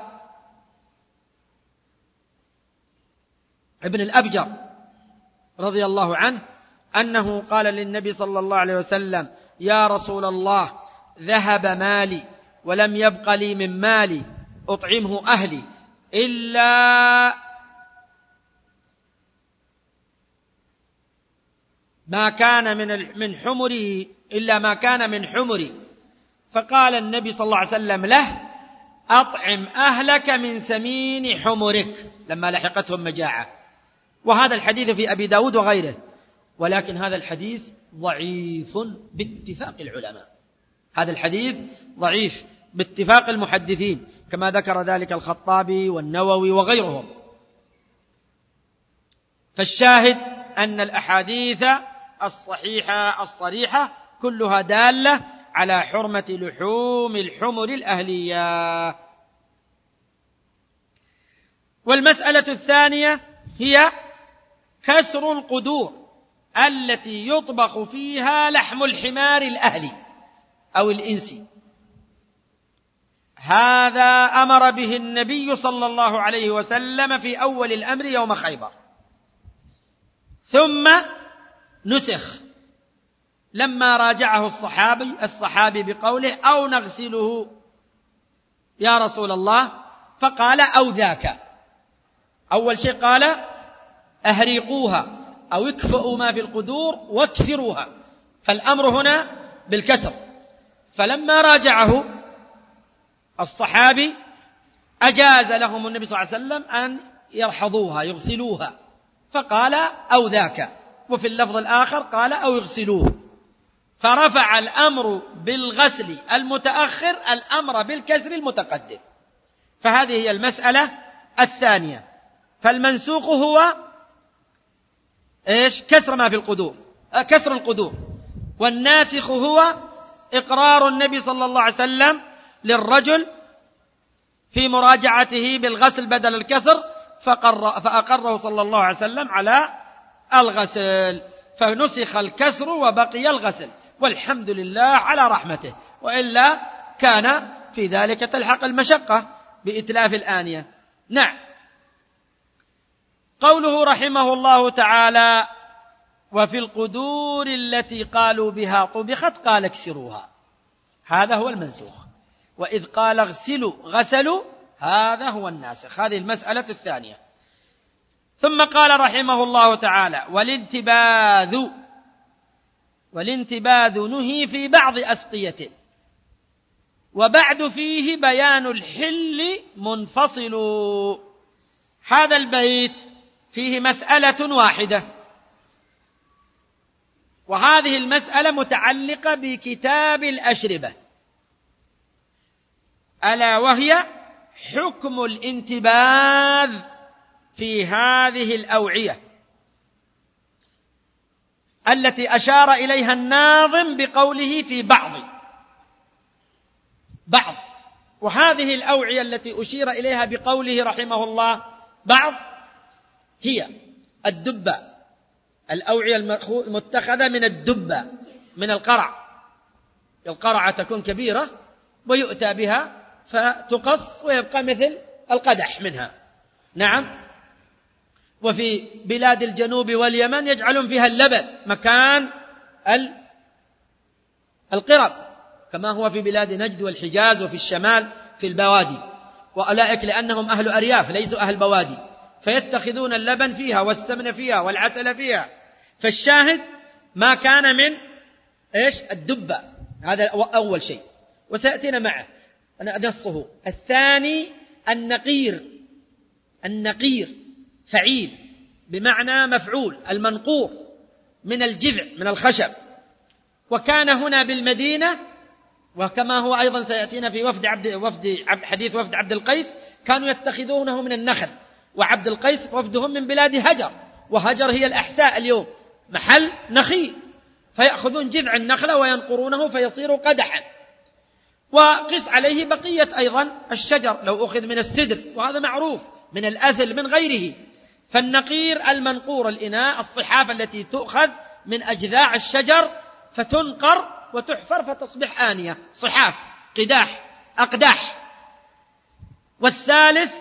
ابن الأبجر رضي الله عنه أنه قال للنبي صلى الله عليه وسلم يا رسول الله ذهب مالي ولم يبق لي من مالي أطعمه أهلي إلا ما كان من حمره إلا ما كان من حمري. فقال النبي صلى الله عليه وسلم له أطعم أهلك من سمين حمرك لما لحقتهم مجاعة. وهذا الحديث في أبي داود وغيره، ولكن هذا الحديث ضعيف باتفاق العلماء. هذا الحديث ضعيف باتفاق المحدثين كما ذكر ذلك الخطابي والنووي وغيرهم. فالشاهد أن الأحاديث الصحيحة الصريحة كلها دالة على حرمة لحوم الحمر الأهلية. والمسألة الثانية هي كسر القدور التي يطبخ فيها لحم الحمار الأهلي أو الإنسي. هذا أمر به النبي صلى الله عليه وسلم في أول الأمر يوم خيبر، ثم نسخ لما راجعه الصحابي بقوله أو نغسله يا رسول الله، فقال أو ذاك. أول شيء قال أهريقوها أو اكفؤوا ما في القدور واكسروها، فالأمر هنا بالكسر. فلما راجعه الصحابي أجاز لهم النبي صلى الله عليه وسلم أن يرحضوها يغسلوها، فقال أو ذاك. وفي اللفظ الآخر قال أو يغسلوه، فرفع الأمر بالغسل المتأخر الأمر بالكسر المتقدم. فهذه هي المسألة الثانية. فالمنسوخ هو إيش؟ كسر ما في القدور، كسر القدور. والناسخ هو إقرار النبي صلى الله عليه وسلم للرجل في مراجعته بالغسل بدل الكسر، فأقره صلى الله عليه وسلم على الغسل، فنسخ الكسر وبقي الغسل، والحمد لله على رحمته، وإلا كان في ذلك تلحق المشقة بإتلاف الآنية. نعم. قوله رحمه الله تعالى وفي القدور التي قالوا بها طبخت قال اكسروها، هذا هو المنسوخ. وإذ قال اغسلوا غسلوا، هذا هو الناسخ. هذه المسألة الثانية. ثم قال رحمه الله تعالى والانتباذ نهي في بعض أسقية، وبعد فيه بيان الحل منفصل. هذا البيت فيه مسألة واحدة، وهذه المسألة متعلقة بكتاب الأشربة، ألا وهي حكم الانتباذ في هذه الأوعية التي أشار إليها الناظم بقوله في بعض. وهذه الأوعية التي أشير إليها بقوله رحمه الله بعض هي الدبة، الأوعية المتخذة من الدبة، من القرع. القرعة تكون كبيرة ويؤتى بها فتقص ويبقى مثل القدح منها. نعم. وفي بلاد الجنوب واليمن يجعلون فيها اللبن مكان القرب، كما هو في بلاد نجد والحجاز وفي الشمال في البوادي، وأولئك لأنهم أهل أرياف ليسوا أهل بوادي، فيتخذون اللبن فيها والسمن فيها والعسل فيها. فالشاهد ما كان من الدبة، هذا أول شيء وسيأتينا معه نصه. الثاني النقير فعيل بمعنى مفعول، المنقور من الجذع من الخشب. وكان هنا بالمدينة، وكما هو أيضا سيأتينا في حديث وفد عبد القيس، كانوا يتخذونه من النخل، وعبد القيس وفدهم من بلاد هجر، وهجر هي الأحساء اليوم محل نخيل، فيأخذون جذع النخلة وينقرونه فيصير قدحا. وقس عليه بقية أيضا الشجر لو أخذ من السدر، وهذا معروف، من الأثل من غيره. فالنقير المنقور، الإناء الصحاف التي تؤخذ من أجذاع الشجر فتنقر وتحفر فتصبح آنية، صحاف، قداح، أقداح. والثالث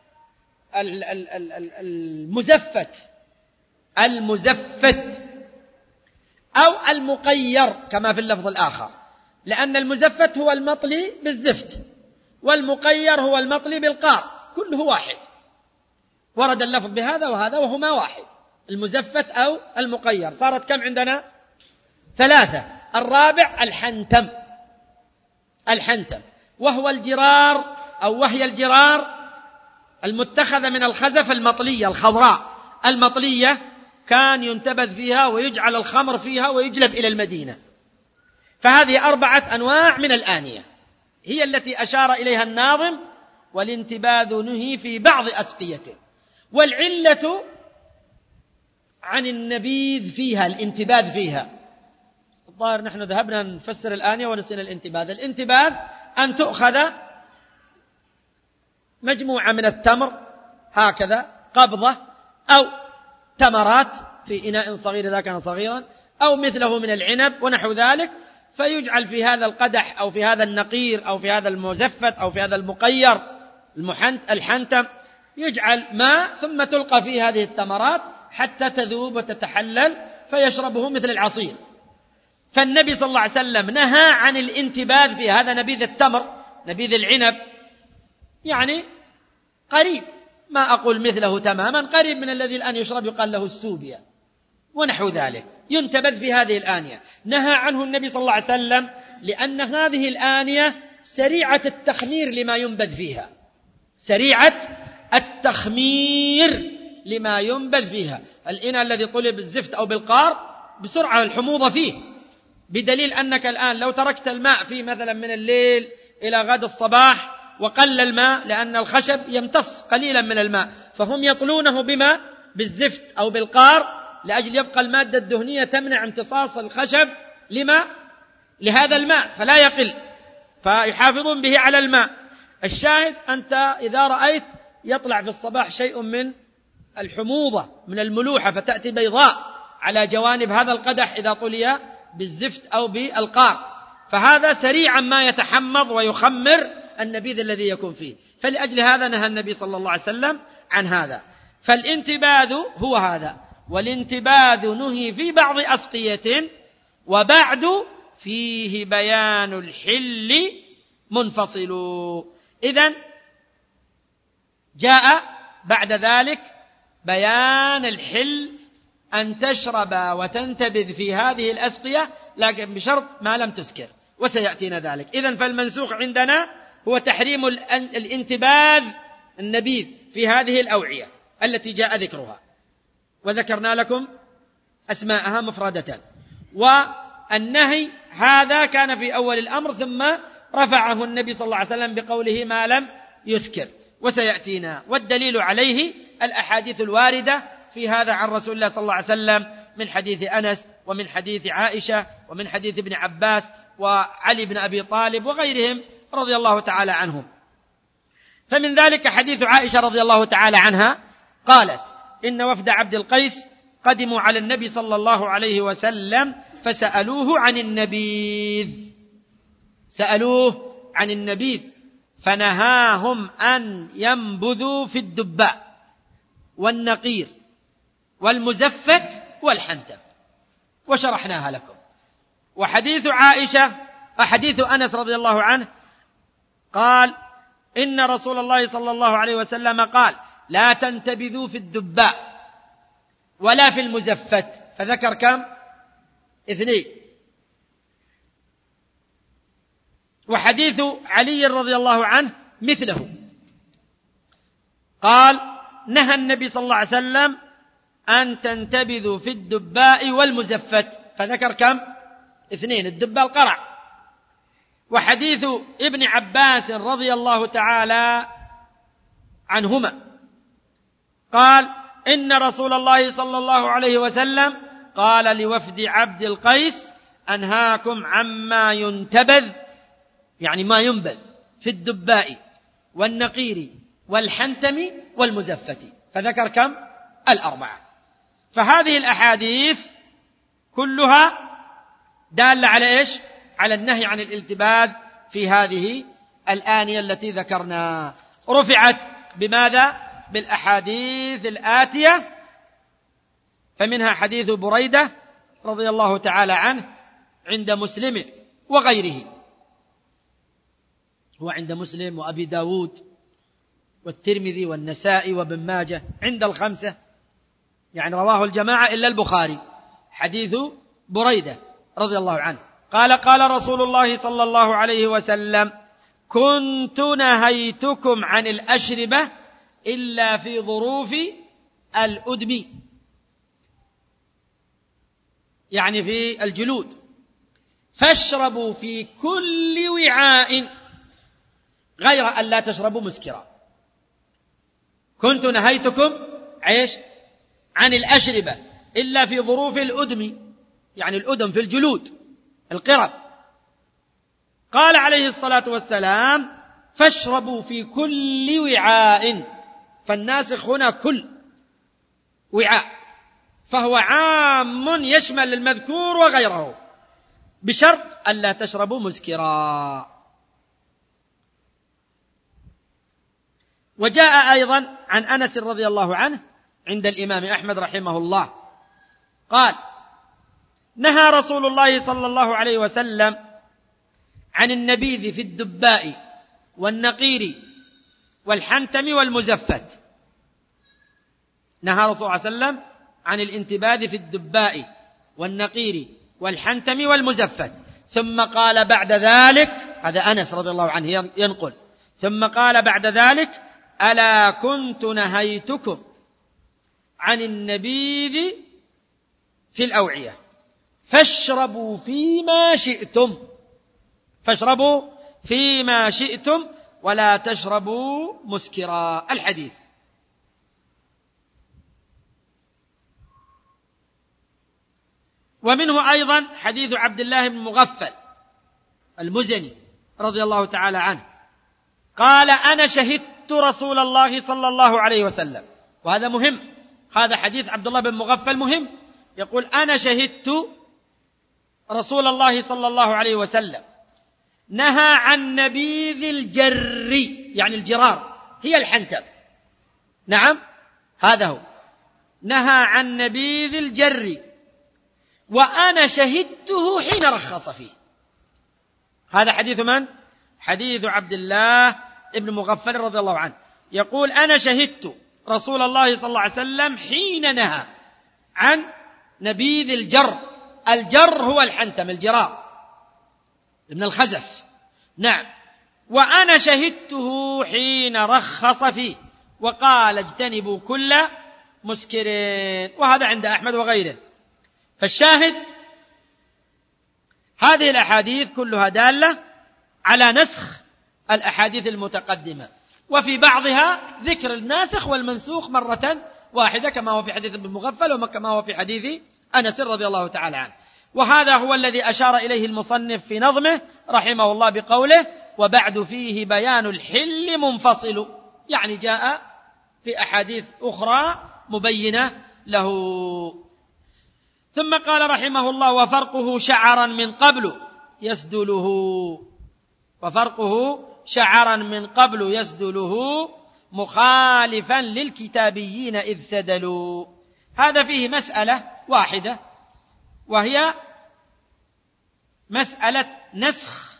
المزفت أو المقير كما في اللفظ الآخر، لأن المزفت هو المطلي بالزفت، والمقير هو المطلي بالقار، كله واحد، ورد اللفظ بهذا وهذا وهما واحد، المزفت أو المقير. صارت كم عندنا؟ 3. الرابع الحنتم، وهو الجرار أو وهي الجرار المتخذة من الخزف المطلية الخضراء المطلية، كان ينتبذ فيها ويجعل الخمر فيها ويجلب إلى المدينة. فهذه 4 أنواع من الآنية هي التي أشار إليها الناظم، والانتباذ نهي في بعض أسقيته. والعلة عن النبيذ فيها، الانتباذ فيها. الظاهر نحن ذهبنا نفسر الآنية ونسينا الانتباذ. الانتباذ أن تؤخذ مجموعة من التمر هكذا قبضة، أو تمرات في إناء صغير إذا كان صغيرا، أو مثله من العنب ونحو ذلك، فيجعل في هذا القدح أو في هذا النقير أو في هذا المزفت أو في هذا المقير الحنتم، يجعل ماء ثم تلقى فيه هذه التمرات حتى تذوب وتتحلل فيشربه مثل العصير. فالنبي صلى الله عليه وسلم نهى عن الانتباذ في هذا نبيذ التمر، نبيذ العنب، يعني قريب، ما أقول مثله تماما، قريب من الذي الآن يشرب يقال له السوبيا ونحو ذلك، ينتبذ في هذه الآنية. نهى عنه النبي صلى الله عليه وسلم لأن هذه الآنية سريعة التخمير لما ينبذ فيها، سريعة التخمير لما ينبذ فيها. الإناء الذي طلب بالزفت أو بالقار بسرعة الحموضة فيه، بدليل أنك الآن لو تركت الماء فيه مثلا من الليل إلى غد الصباح وقل الماء، لأن الخشب يمتص قليلا من الماء، فهم يطلونه بما بالزفت أو بالقار لأجل يبقى المادة الدهنية تمنع امتصاص الخشب لهذا الماء فلا يقل، فيحافظون به على الماء. الشاهد أنت إذا رأيت يطلع في الصباح شيء من الحموضة من الملوحة فتأتي بيضاء على جوانب هذا القدح إذا طلي بالزفت أو بالقار، فهذا سريعا ما يتحمض ويخمر النبيذ الذي يكون فيه. فلأجل هذا نهى النبي صلى الله عليه وسلم عن هذا. فالانتباذ هو هذا، والانتباذ نهي في بعض أسقية، وبعد فيه بيان الحل منفصل. إذن جاء بعد ذلك بيان الحل أن تشرب وتنتبذ في هذه الأسقية، لكن بشرط ما لم تسكر، وسيأتينا ذلك. إذن فالمنسوخ عندنا هو تحريم الانتباذ النبيذ في هذه الأوعية التي جاء ذكرها، وذكرنا لكم أسماءها مفردة. والنهي هذا كان في أول الأمر، ثم رفعه النبي صلى الله عليه وسلم بقوله ما لم يسكر، وسيأتينا. والدليل عليه الأحاديث الواردة في هذا عن رسول الله صلى الله عليه وسلم من حديث أنس ومن حديث عائشة ومن حديث ابن عباس وعلي بن أبي طالب وغيرهم رضي الله تعالى عنهم. فمن ذلك حديث عائشة رضي الله تعالى عنها قالت إن وفد عبد القيس قدموا على النبي صلى الله عليه وسلم فسألوه عن النبيذ فنهاهم أن ينبذوا في الدباء والنقير والمزفت والحنتم، وشرحناها لكم. وحديث عائشة حديث أنس رضي الله عنه قال إن رسول الله صلى الله عليه وسلم قال لا تنتبذوا في الدباء ولا في المزفت، فذكر كم؟ 2. وحديث علي رضي الله عنه مثله، قال نهى النبي صلى الله عليه وسلم أن تنتبذوا في الدباء والمزفت، فذكر كم؟ 2، الدباء القرع. وحديث ابن عباس رضي الله تعالى عنهما قال إن رسول الله صلى الله عليه وسلم قال لوفد عبد القيس أنهاكم عما ينتبذ، يعني ما ينبذ، في الدباء والنقير والحنتم والمزفت، فذكر كم؟ 4. فهذه الأحاديث كلها دالة على إيش؟ على النهي عن الالتباذ في هذه الآنية التي ذكرنا. رفعت بماذا؟ بالأحاديث الآتية، فمنها حديث بريدة رضي الله تعالى عنه عند مسلم وغيره، هو عند مسلم وأبي داود والترمذي والنسائي وابن ماجه، عند ال5، يعني رواه الجماعة إلا البخاري. حديث بريدة رضي الله عنه قال قال رسول الله صلى الله عليه وسلم كنت نهيتكم عن الأشربة إلا في ظروف الأدم، يعني في الجلود، فاشربوا في كل وعاء غير أن لا تشربوا مسكرا. كنت نهيتكم عن الأشربة إلا في ظروف الأدم، يعني الأدم في الجلود القرب. قال عليه الصلاة والسلام فاشربوا في كل وعاء، فالناسخ هنا كل وعاء، فهو عام يشمل المذكور وغيره، بشرط ألا تشربوا مسكرا. وجاء أيضا عن أنس رضي الله عنه عند الإمام أحمد رحمه الله قال نهى رسول الله صلى الله عليه وسلم عن النبيذ في الدباء والنقير والحنتم والمزفت. نهى رسول الله صلى الله عليه وسلم عن الانتباذ في الدباء والنقير والحنتم والمزفت، ثم قال بعد ذلك، هذا أنس رضي الله عنه ينقل، ثم قال بعد ذلك ألا كنت نهيتكم عن النبيذ في الأوعية فاشربوا فيما شئتم، فاشربوا فيما شئتم ولا تشربوا مسكرا. الحديث. ومنه أيضا حديث عبد الله بن مغفل المزني رضي الله تعالى عنه قال أنا شهدت رسول الله صلى الله عليه وسلم، وهذا مهم، هذا حديث عبد الله بن مغفل مهم، يقول أنا شهدت رسول الله صلى الله عليه وسلم نهى عن نبيذ الجر، يعني الجرار هي الحنتم، نعم هذا هو، نهى عن نبيذ الجر وأنا شهدته حين رخص فيه. هذا حديث من؟ حديث عبد الله ابن مغفل رضي الله عنه، يقول أنا شهدت رسول الله صلى الله عليه وسلم حين نهى عن نبيذ الجر. الجر هو الحنتم، الجرار ابن الخزف، نعم. وأنا شهدته حين رخص فيه وقال اجتنبوا كل مسكرين، وهذا عند أحمد وغيره. فالشاهد هذه الأحاديث كلها دالة على نسخ الأحاديث المتقدمة، وفي بعضها ذكر الناسخ والمنسوخ مرة واحدة كما هو في حديث ابن مغفل وكما هو في حديث أنس رضي الله تعالى عنه. وهذا هو الذي أشار إليه المصنف في نظمه رحمه الله بقوله وبعد فيه بيان الحل منفصل، يعني جاء في أحاديث أخرى مبينة له. ثم قال رحمه الله وفرقه شعرا من قبل يسدله، وفرقه شعرا من قبل يسدله مخالفا للكتابيين إذ سدلوا. هذا فيه مسألة واحدة، وهي مسألة نسخ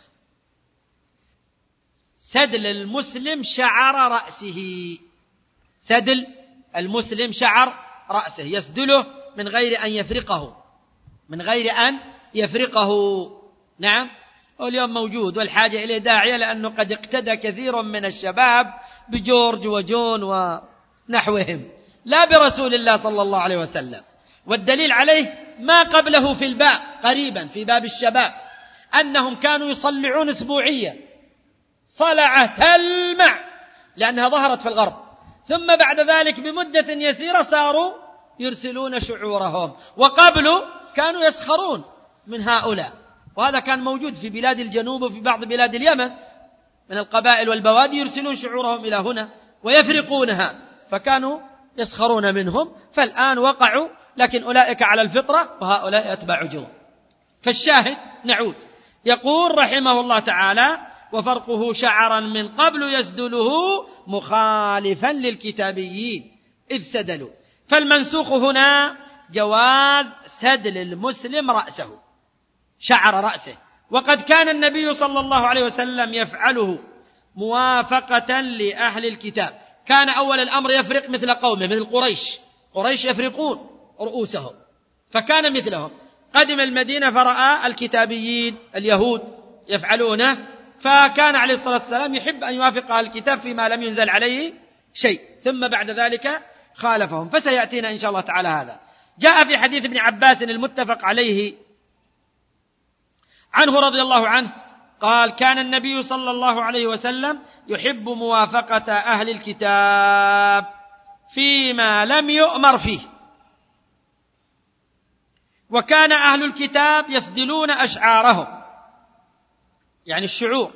سدل المسلم شعر رأسه. سدل المسلم شعر رأسه يسدله من غير أن يفرقه، من غير أن يفرقه. نعم، واليوم موجود والحاجة إليه داعية، لأنه قد اقتدى كثير من الشباب بجورج وجون ونحوهم لا برسول الله صلى الله عليه وسلم. والدليل عليه ما قبله في الباب قريبا في باب الشباب، أنهم كانوا يصلعون أسبوعيا صلعة تلمع لأنها ظهرت في الغرب، ثم بعد ذلك بمدة يسيرة صاروا يرسلون شعورهم، وقبله كانوا يسخرون من هؤلاء. وهذا كان موجود في بلاد الجنوب وفي بعض بلاد اليمن من القبائل والبوادي، يرسلون شعورهم إلى هنا ويفرقونها، فكانوا يسخرون منهم. فالآن وقعوا، لكن أولئك على الفطرة وهؤلاء أتباع جون. فالشاهد نعود، يقول رحمه الله تعالى: وفرقه شعرا من قبل يسدله مخالفا للكتابيين إذ سدلوا. فالمنسوخ هنا جواز سدل المسلم رأسه، شعر رأسه، وقد كان النبي صلى الله عليه وسلم يفعله موافقة لأهل الكتاب. كان أول الأمر يفرق مثل قومه، مثل قريش يفرقون رؤوسهم، فكان مثلهم. قدم المدينة فرأى الكتابيين اليهود يفعلونه، فكان عليه الصلاة والسلام يحب أن يوافق أهل الكتاب فيما لم ينزل عليه شيء، ثم بعد ذلك خالفهم. فسيأتينا إن شاء الله تعالى هذا. جاء في حديث ابن عباس المتفق عليه عنه رضي الله عنه قال: كان النبي صلى الله عليه وسلم يحب موافقة أهل الكتاب فيما لم يؤمر فيه، وكان أهل الكتاب يسدلون أشعارهم، يعني الشعور،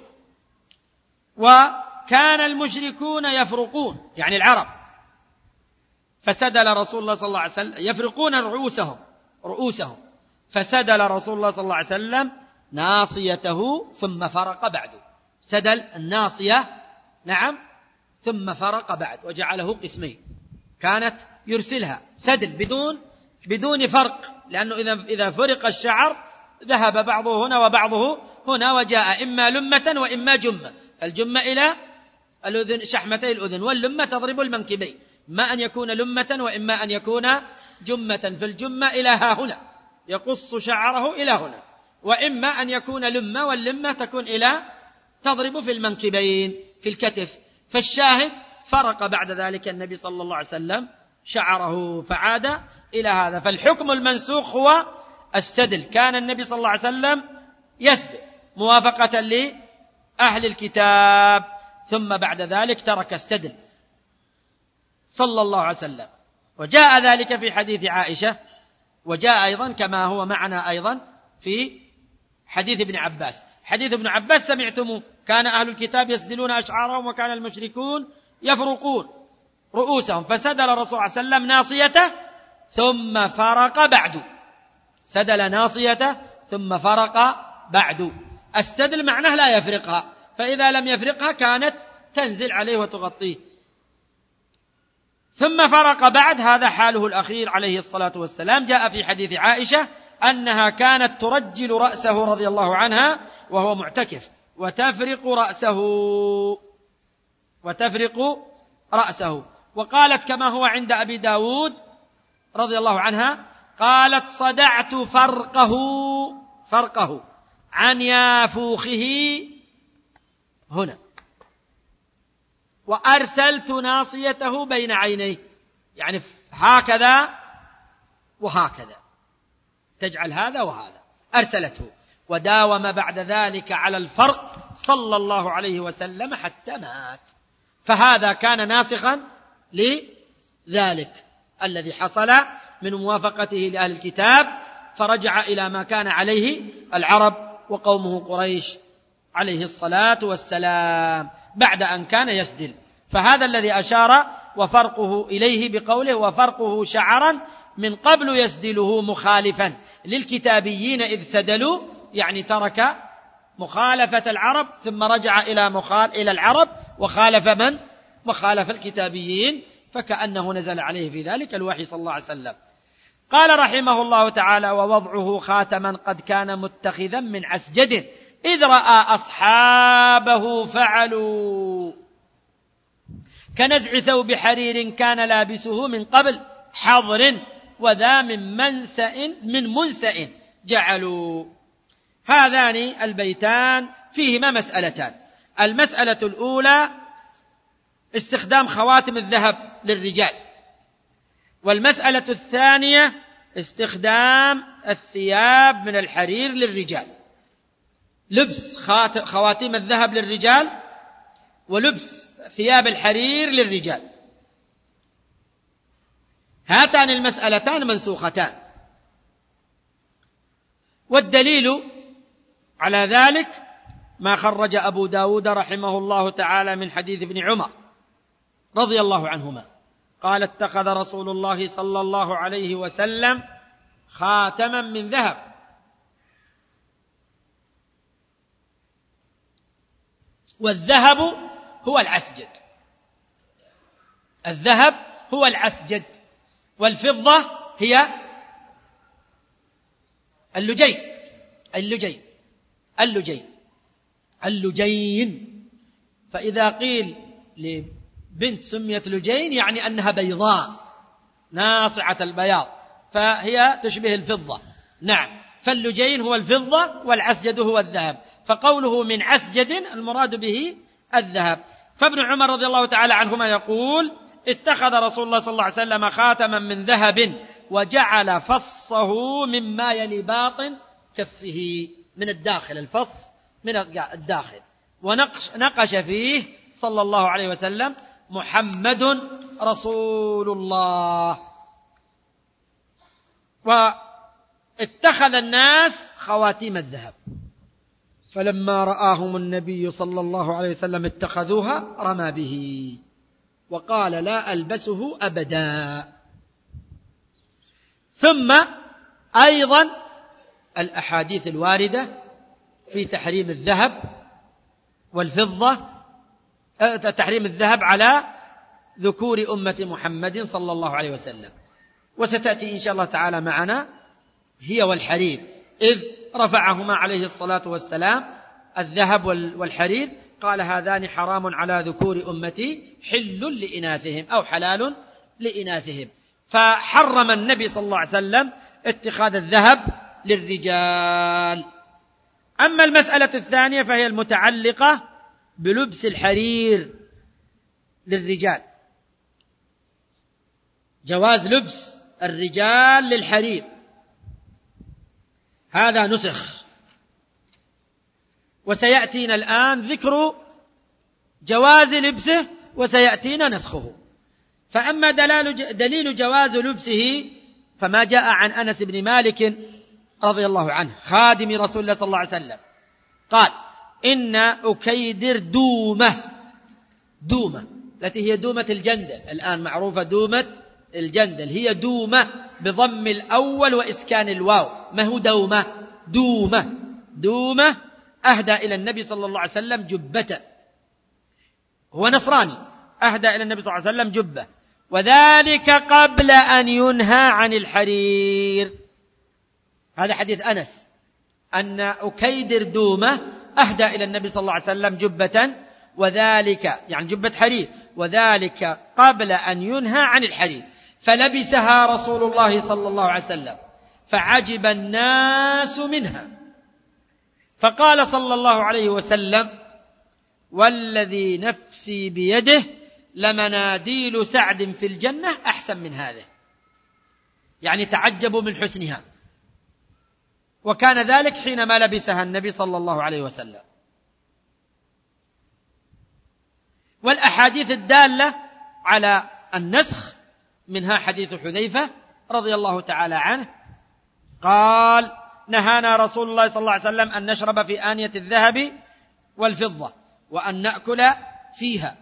وكان المشركون يفرقون، يعني العرب، فسدل رسول الله صلى الله عليه وسلم يفرقون رؤوسهم، فسدل رسول الله صلى الله عليه وسلم ناصيته ثم فرق بعد. سدل الناصية، نعم، ثم فرق بعد، وجعله قسمين. كانت يرسلها سدل بدون فرق، لأنه إذا فرق الشعر ذهب بعضه هنا وبعضه هنا، وجاء إما لمة وإما جمة. فالجمة إلى الأذن، شحمتي الأذن، واللمة تضرب المنكبين، ما أن يكون لمة وإما أن يكون جمة. فالجمة إلى ها هنا يقص شعره إلى هنا، وإما أن يكون لمة، واللمة تكون إلى تضرب في المنكبين في الكتف. فالشاهد فرق بعد ذلك النبي صلى الله عليه وسلم شعره فعاد إلى هذا. فالحكم المنسوخ هو السدل. كان النبي صلى الله عليه وسلم يسدل موافقة لأهل الكتاب، ثم بعد ذلك ترك السدل صلى الله عليه وسلم. وجاء ذلك في حديث عائشة، وجاء أيضا كما هو معنا أيضا في حديث ابن عباس. حديث ابن عباس سمعتم: كان أهل الكتاب يسدلون أشعارهم وكان المشركون يفرقون رؤوسهم، فسدل الرسول صلى الله عليه وسلم ناصيته ثم فرق بعد. سدل ناصيته ثم فرق بعد. السدل معناه لا يفرقها، فإذا لم يفرقها كانت تنزل عليه وتغطيه. ثم فرق بعد، هذا حاله الأخير عليه الصلاة والسلام. جاء في حديث عائشة أنها كانت ترجل رأسه رضي الله عنها وهو معتكف، وتفرق رأسه. وقالت كما هو عند أبي داود رضي الله عنها، قالت: صدعت فرقه عن يافوخه هنا، وأرسلت ناصيته بين عينيه، يعني هكذا وهكذا، تجعل هذا وهذا، أرسلته. وداوم بعد ذلك على الفرق صلى الله عليه وسلم حتى مات. فهذا كان ناسخا لذلك الذي حصل من موافقته لأهل الكتاب، فرجع إلى ما كان عليه العرب وقومه قريش عليه الصلاة والسلام بعد أن كان يسدل. فهذا الذي أشار وفرقه إليه بقوله: وفرقه شعرا من قبل يسدله مخالفا للكتابيين إذ سدلوا، يعني ترك مخالفة العرب ثم رجع إلى العرب وخالف من؟ وخالف الكتابيين، فكأنه نزل عليه في ذلك الوحي صلى الله عليه وسلم. قال رحمه الله تعالى: ووضعه خاتما قد كان متخذا من عسجد إذ رأى أصحابه فعلوا، كنزع ثوب حرير كان لابسه من قبل حضر، وذا من منسأ جعلوا. هذان البيتان فيهما مسألتان. المسألة الأولى استخدام خواتم الذهب للرجال، والمسألة الثانية استخدام الثياب من الحرير للرجال، لبس خواتيم الذهب للرجال ولبس ثياب الحرير للرجال. هاتان المسألتان منسوختان، والدليل على ذلك ما خرج أبو داود رحمه الله تعالى من حديث ابن عمر رضي الله عنهما قال: اتخذ رسول الله صلى الله عليه وسلم خاتما من ذهب، والذهب هو العسجد، الذهب هو العسجد، والفضة هي اللجين. فإذا قيل لبنت سميت لجين يعني أنها بيضاء ناصعة البياض، فهي تشبه الفضة. نعم، فاللجين هو الفضة والعسجد هو الذهب، فقوله من عسجد المراد به الذهب. فابن عمر رضي الله تعالى عنهما يقول: اتخذ رسول الله صلى الله عليه وسلم خاتما من ذهب وجعل فصه مما يلي باطن كفه، من الداخل، الفص من الداخل، ونقش فيه صلى الله عليه وسلم: محمد رسول الله. واتخذ الناس خواتيم الذهب، فلما رآهم النبي صلى الله عليه وسلم اتخذوها رمى به وقال: لا ألبسه أبدا. ثم أيضا الأحاديث الواردة في تحريم الذهب والفضة، تحريم الذهب على ذكور أمة محمد صلى الله عليه وسلم، وستأتي إن شاء الله تعالى معنا هي والحرير، إذ رفعهما عليه الصلاة والسلام الذهب والحرير، قال: هذان حرام على ذكور أمتي حل لإناثهم أو حلال لإناثهم. فحرم النبي صلى الله عليه وسلم اتخاذ الذهب للرجال. أما المسألة الثانية فهي المتعلقة بلبس الحرير للرجال، جواز لبس الرجال للحرير، هذا نسخ، وسيأتينا الآن ذكر جواز لبسه وسيأتينا نسخه. فأما دليل جواز لبسه فما جاء عن أنس بن مالك رضي الله عنه خادم رسول الله صلى الله عليه وسلم قال: إن أكيدر دومة التي هي دومة الجندل، الآن معروفة دومة الجندل، هي دومة بضم الأول وإسكان الواو، ما هو دومة أهدى إلى النبي صلى الله عليه وسلم جبة، هو نصراني، أهدى إلى النبي صلى الله عليه وسلم جبة، وذلك قبل أن ينهى عن الحرير. هذا حديث أنس أن أكيدر دومة أهدى إلى النبي صلى الله عليه وسلم جبة، وذلك يعني جبة حرير، وذلك قبل أن ينهى عن الحرير، فلبسها رسول الله صلى الله عليه وسلم فعجب الناس منها، فقال صلى الله عليه وسلم: والذي نفسي بيده لمناديل سعد في الجنة أحسن من هذا، يعني تعجبوا من حسنها، وكان ذلك حينما لبسها النبي صلى الله عليه وسلم. والأحاديث الدالة على النسخ منها حديث حذيفة رضي الله تعالى عنه قال: نهانا رسول الله صلى الله عليه وسلم أن نشرب في آنية الذهب والفضة وأن نأكل فيها.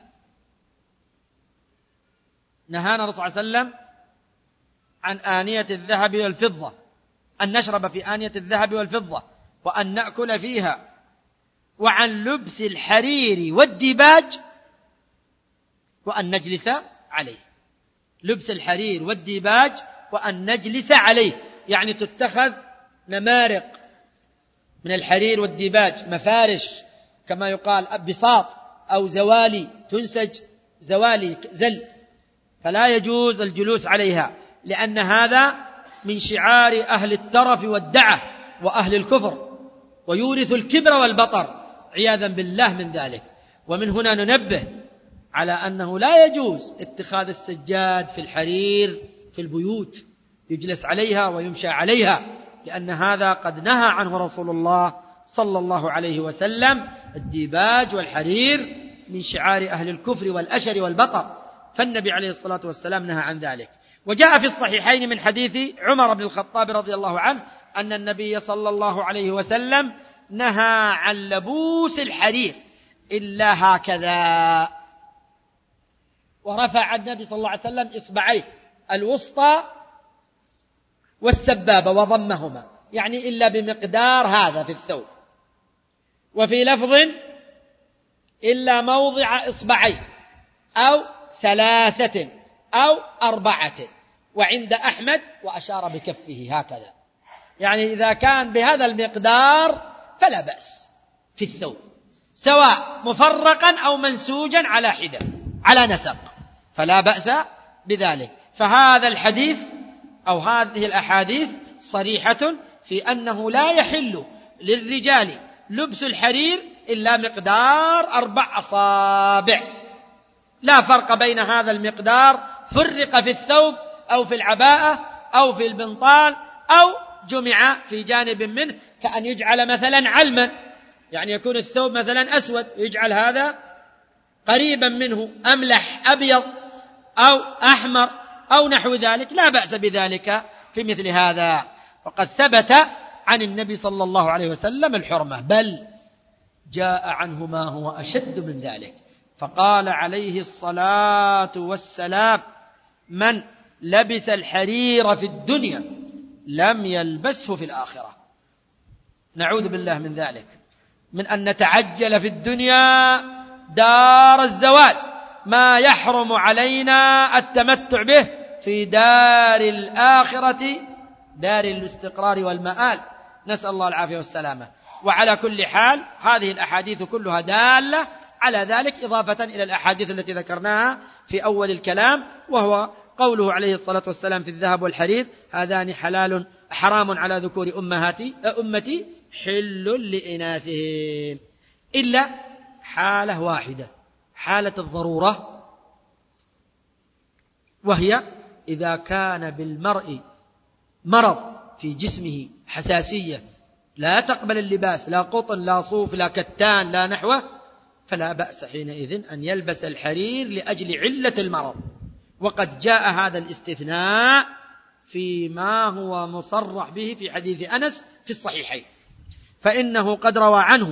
نهانا الرسول صلى الله عليه وسلم عن آنية الذهب والفضة، أن نشرب في آنية الذهب والفضة وأن نأكل فيها، وعن لبس الحرير والديباج وأن نجلس عليه. لبس الحرير والديباج وأن نجلس عليه، يعني تتخذ نمارق من الحرير والديباج، مفارش كما يقال، بساط أو زوالي، تنسج زوالي زل، فلا يجوز الجلوس عليها، لأن هذا من شعار أهل الترف والدعة وأهل الكفر، ويورث الكبر والبطر عياذا بالله من ذلك. ومن هنا ننبه على أنه لا يجوز اتخاذ السجاد في الحرير في البيوت يجلس عليها ويمشى عليها، لأن هذا قد نهى عنه رسول الله صلى الله عليه وسلم. الديباج والحرير من شعار أهل الكفر والأشر والبطر، فالنبي عليه الصلاة والسلام نهى عن ذلك. وجاء في الصحيحين من حديث عمر بن الخطاب رضي الله عنه أن النبي صلى الله عليه وسلم نهى عن لبوس الحرير إلا هكذا، ورفع النبي صلى الله عليه وسلم إصبعيه الوسطى والسبابة وضمهما، يعني إلا بمقدار هذا في الثوب. وفي لفظ إلا موضع إصبعيه أو 3 أو 4، وعند أحمد وأشار بكفه هكذا، يعني إذا كان بهذا المقدار فلا بأس في الثوب، سواء مفرقا أو منسوجا على حدة على نسق، فلا بأس بذلك. فهذا الحديث أو هذه الأحاديث صريحة في أنه لا يحل للرجال لبس الحرير إلا مقدار 4 أصابع، لا فرق بين هذا المقدار فرق في الثوب أو في العباءة أو في البنطال أو جمع في جانب منه، كأن يجعل مثلا علما، يعني يكون الثوب مثلا أسود يجعل هذا قريبا منه أملح أبيض أو أحمر أو نحو ذلك، لا بأس بذلك في مثل هذا. وقد ثبت عن النبي صلى الله عليه وسلم الحرمة، بل جاء عنه ما هو أشد من ذلك، فقال عليه الصلاة والسلام: من لبس الحرير في الدنيا لم يلبسه في الآخرة. نعوذ بالله من ذلك، من أن نتعجل في الدنيا دار الزوال ما يحرم علينا التمتع به في دار الآخرة، دار الاستقرار والمآل، نسأل الله العافية والسلامة. وعلى كل حال هذه الأحاديث كلها دالة على ذلك، إضافة إلى الأحاديث التي ذكرناها في أول الكلام، وهو قوله عليه الصلاة والسلام في الذهب والحرير: هذان حرام على ذكور أمتي حل لإناثهم، إلا حالة واحدة، حالة الضرورة، وهي إذا كان بالمرء مرض في جسمه، حساسية لا تقبل اللباس، لا قطن لا صوف لا كتان لا نحوه، فلا بأس حينئذ أن يلبس الحرير لأجل علة المرض. وقد جاء هذا الاستثناء فيما هو مصرح به في حديث أنس في الصحيحين، فإنه قد روى عنه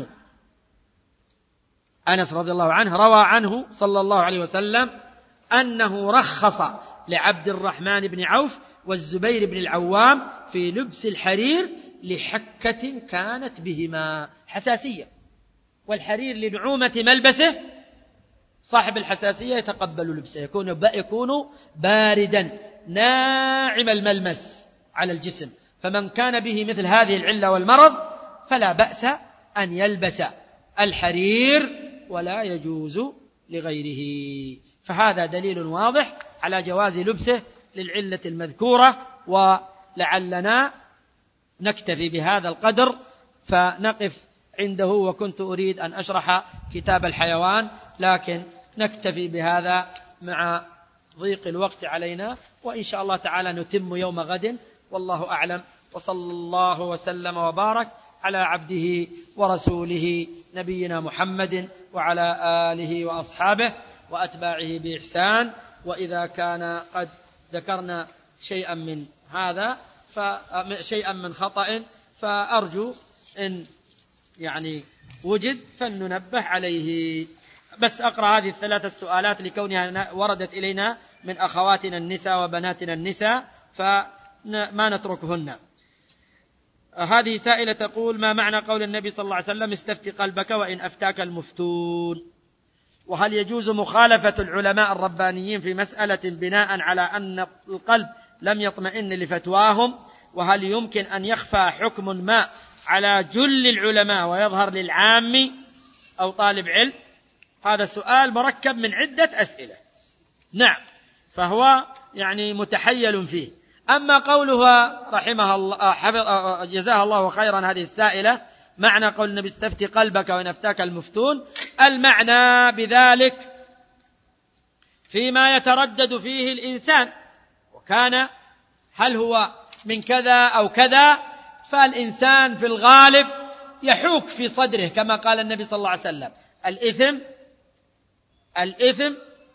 أنس رضي الله عنه، روى عنه صلى الله عليه وسلم أنه رخص لعبد الرحمن بن عوف والزبير بن العوام في لبس الحرير لحكة كانت بهما، حساسية، والحرير لنعومة ملبسه، صاحب الحساسية يتقبل لبسه، يكون باردا ناعم الملمس على الجسم، فمن كان به مثل هذه العلة والمرض فلا بأس أن يلبس الحرير ولا يجوز لغيره. فهذا دليل واضح على جواز لبسه للعلة المذكورة. ولعلنا نكتفي بهذا القدر فنقف عنده، وكنت أريد أن أشرح كتاب الحيوان، لكن نكتفي بهذا مع ضيق الوقت علينا، وإن شاء الله تعالى نتم يوم غد، والله أعلم. وصلى الله وسلم وبارك على عبده ورسوله نبينا محمد وعلى آله وأصحابه وأتباعه بإحسان. وإذا كان قد ذكرنا شيئا من هذا شيئا من خطأ فأرجو إن يعني وجد فلننبه عليه. بس أقرأ هذه ال3 السؤالات لكونها وردت إلينا من أخواتنا النساء وبناتنا النساء، فما نتركهن. هذه سائلة تقول: ما معنى قول النبي صلى الله عليه وسلم: استفت قلبك وإن أفتاك المفتون؟ وهل يجوز مخالفة العلماء الربانيين في مسألة بناء على أن القلب لم يطمئن لفتواهم. وهل يمكن أن يخفى حكم ما على جل العلماء ويظهر للعام أو طالب علم؟ هذا سؤال مركب من عدة أسئلة. نعم، فهو يعني متحيل فيه. أما قولها رحمها الله جزاها الله خيرا هذه السائلة، معنى قول النبي استفتي قلبك وإن أفتاك المفتون، المعنى بذلك فيما يتردد فيه الإنسان، وكان هل هو من كذا أو كذا، فالإنسان في الغالب يحوك في صدره كما قال النبي صلى الله عليه وسلم: الإثم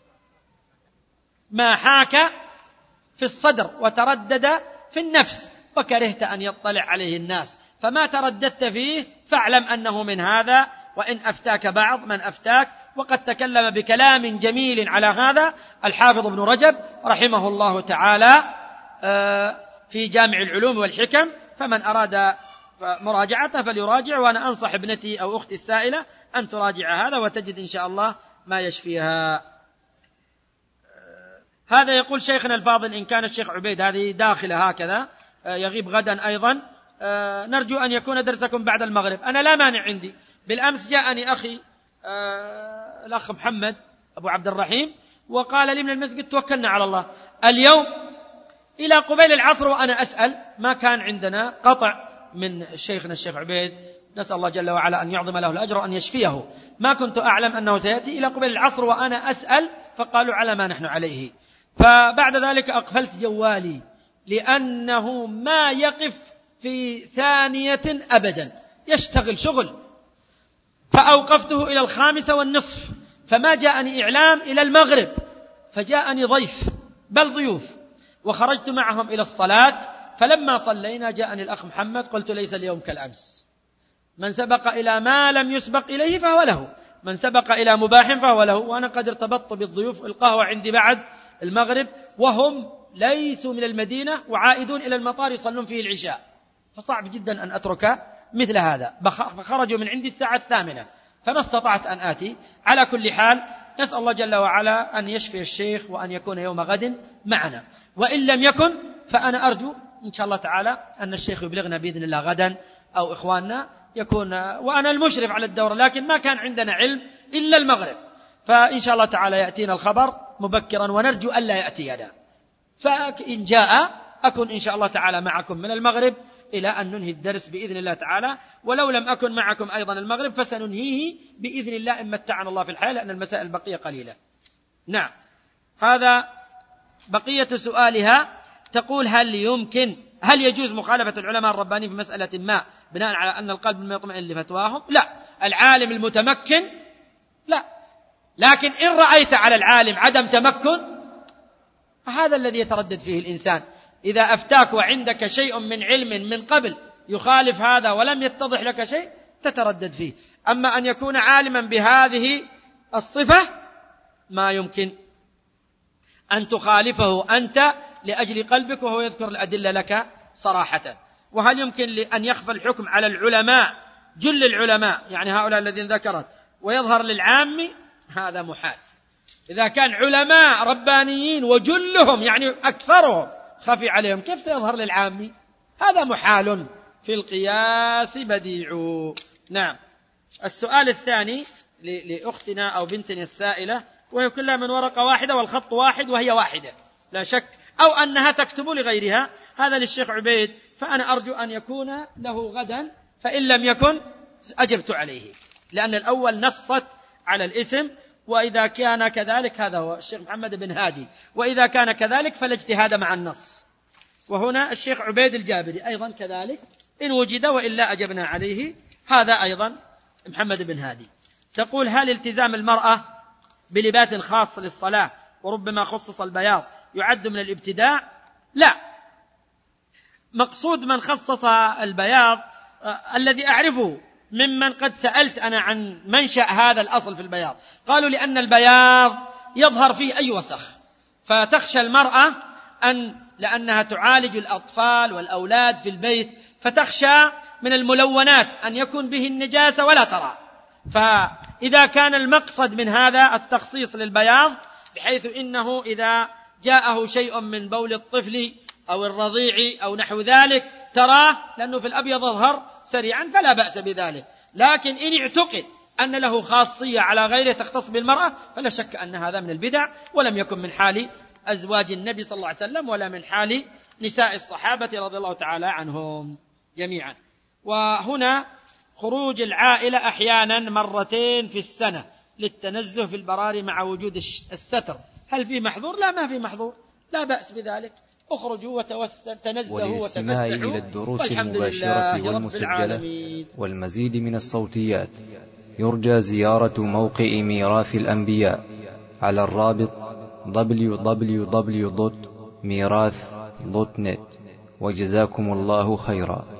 ما حاك في الصدر وتردد في النفس وكرهت أن يطلع عليه الناس، فما ترددت فيه فاعلم أنه من هذا، وإن أفتاك بعض من أفتاك. وقد تكلم بكلام جميل على هذا الحافظ ابن رجب رحمه الله تعالى في جامع العلوم والحكم، فمن أراد مراجعته فليراجع، وأنا أنصح ابنتي أو أختي السائلة أن تراجع هذا وتجد إن شاء الله ما يشفيها. هذا يقول شيخنا الفاضل: إن كان الشيخ عبيد، هذه داخلة هكذا، يغيب غدا أيضا، نرجو أن يكون درسكم بعد المغرب. أنا لا مانع عندي. بالأمس جاءني أخي الأخ محمد أبو عبد الرحيم وقال لي من المسجد: توكلنا على الله. اليوم إلى قبيل العصر وأنا أسأل، ما كان عندنا قطع من شيخنا الشيخ عبيد، نسأل الله جل وعلا أن يعظم له الأجر وأن يشفيه. ما كنت أعلم أنه سيأتي إلى قبيل العصر وأنا أسأل، فقالوا على ما نحن عليه. فبعد ذلك أقفلت جوالي، لأنه ما يقف في ثانية أبدا، يشتغل شغل. فأوقفته إلى 5:30، فما جاءني إعلام إلى المغرب، فجاءني ضيف بل ضيوف، وخرجت معهم إلى الصلاة. فلما صلينا جاءني الأخ محمد، قلت: ليس اليوم كالأمس، من سبق إلى ما لم يسبق إليه فهو له، من سبق إلى مباح فهو له. وأنا قد ارتبطت بالضيوف، القهوة عندي بعد المغرب، وهم ليسوا من المدينة وعائدون إلى المطار يصلون فيه العشاء، فصعب جدا أن أترك مثل هذا. فخرجوا من عندي الساعة 8، فما استطعت أن آتي. على كل حال نسأل الله جل وعلا أن يشفي الشيخ وأن يكون يوم غد معنا، وإن لم يكن فأنا أرجو إن شاء الله تعالى أن الشيخ يبلغنا بإذن الله غدا أو إخواننا يكون، وأنا المشرف على الدورة، لكن ما كان عندنا علم إلا المغرب، فإن شاء الله تعالى يأتينا الخبر مبكرا، ونرجو ألا يأتينا. فإن جاء أكون إن شاء الله تعالى معكم من المغرب إلى أن ننهي الدرس بإذن الله تعالى، ولو لم أكن معكم أيضا المغرب فسننهيه بإذن الله إن متعنا الله في الحياة، لأن المسائل بقية قليلة. نعم، هذا بقية سؤالها. تقول: هل يجوز مخالفة العلماء الربانيين في مسألة ما بناء على أن القلب ما يطمئن لفتواهم؟ لا، العالم المتمكن لا، لكن إن رأيت على العالم عدم تمكن هذا الذي يتردد فيه الإنسان. إذا أفتاك وعندك شيء من علم من قبل يخالف هذا ولم يتضح لك شيء تتردد فيه. أما أن يكون عالما بهذه الصفة ما يمكن أن تخالفه أنت لأجل قلبك وهو يذكر الأدلة لك صراحة. وهل يمكن أن يخفى الحكم على العلماء جل العلماء، يعني هؤلاء الذين ذكرت، ويظهر للعام؟ هذا محال. إذا كان علماء ربانيين وجلهم يعني أكثرهم خفي عليهم، كيف سيظهر للعام؟ هذا محال، في القياس بديع. نعم. السؤال الثاني لأختنا أو بنتنا السائلة، وهي كلها من ورقة واحدة والخط واحد وهي واحدة لا شك، أو أنها تكتب لغيرها. هذا للشيخ عبيد، فأنا أرجو أن يكون له غدا، فإن لم يكن أجبت عليه، لأن الأول نصت على الاسم، وإذا كان كذلك هذا هو الشيخ محمد بن هادي، وإذا كان كذلك فلا اجتهاد مع النص. وهنا الشيخ عبيد الجابري أيضا كذلك إن وجد، وإلا أجبنا عليه. هذا أيضا محمد بن هادي. تقول: هل التزام المرأة بلباس خاص للصلاة وربما خصص البياض يعد من الابتداع؟ لا، مقصود من خصص البياض الذي أعرفه ممن قد سألت أنا عن منشأ هذا الأصل في البياض، قالوا لأن البياض يظهر فيه أي وسخ، فتخشى المرأة لأنها تعالج الأطفال والأولاد في البيت، فتخشى من الملونات أن يكون به النجاسة ولا ترى. فإذا كان المقصد من هذا التخصيص للبياض بحيث إنه إذا جاءه شيء من بول الطفل أو الرضيع أو نحو ذلك تراه، لأنه في الأبيض يظهر سريعا فلا بأس بذلك. لكن إن اعتقد أن له خاصية على غيره تختص بالمرأة فلا شك أن هذا من البدع، ولم يكن من حال أزواج النبي صلى الله عليه وسلم ولا من حال نساء الصحابة رضي الله تعالى عنهم جميعا. وهنا خروج العائلة أحيانا مرتين في السنة للتنزه في البراري مع وجود الستر، هل في محظور؟ لا، ما في محظور، لا بأس بذلك، اخرجوا وتنزهوا والاستماع إلى الدروس المباشرة والمسجلة والمزيد من الصوتيات يرجى زيارة موقع ميراث الأنبياء على الرابط www.mirath.net. وجزاكم الله خيرا.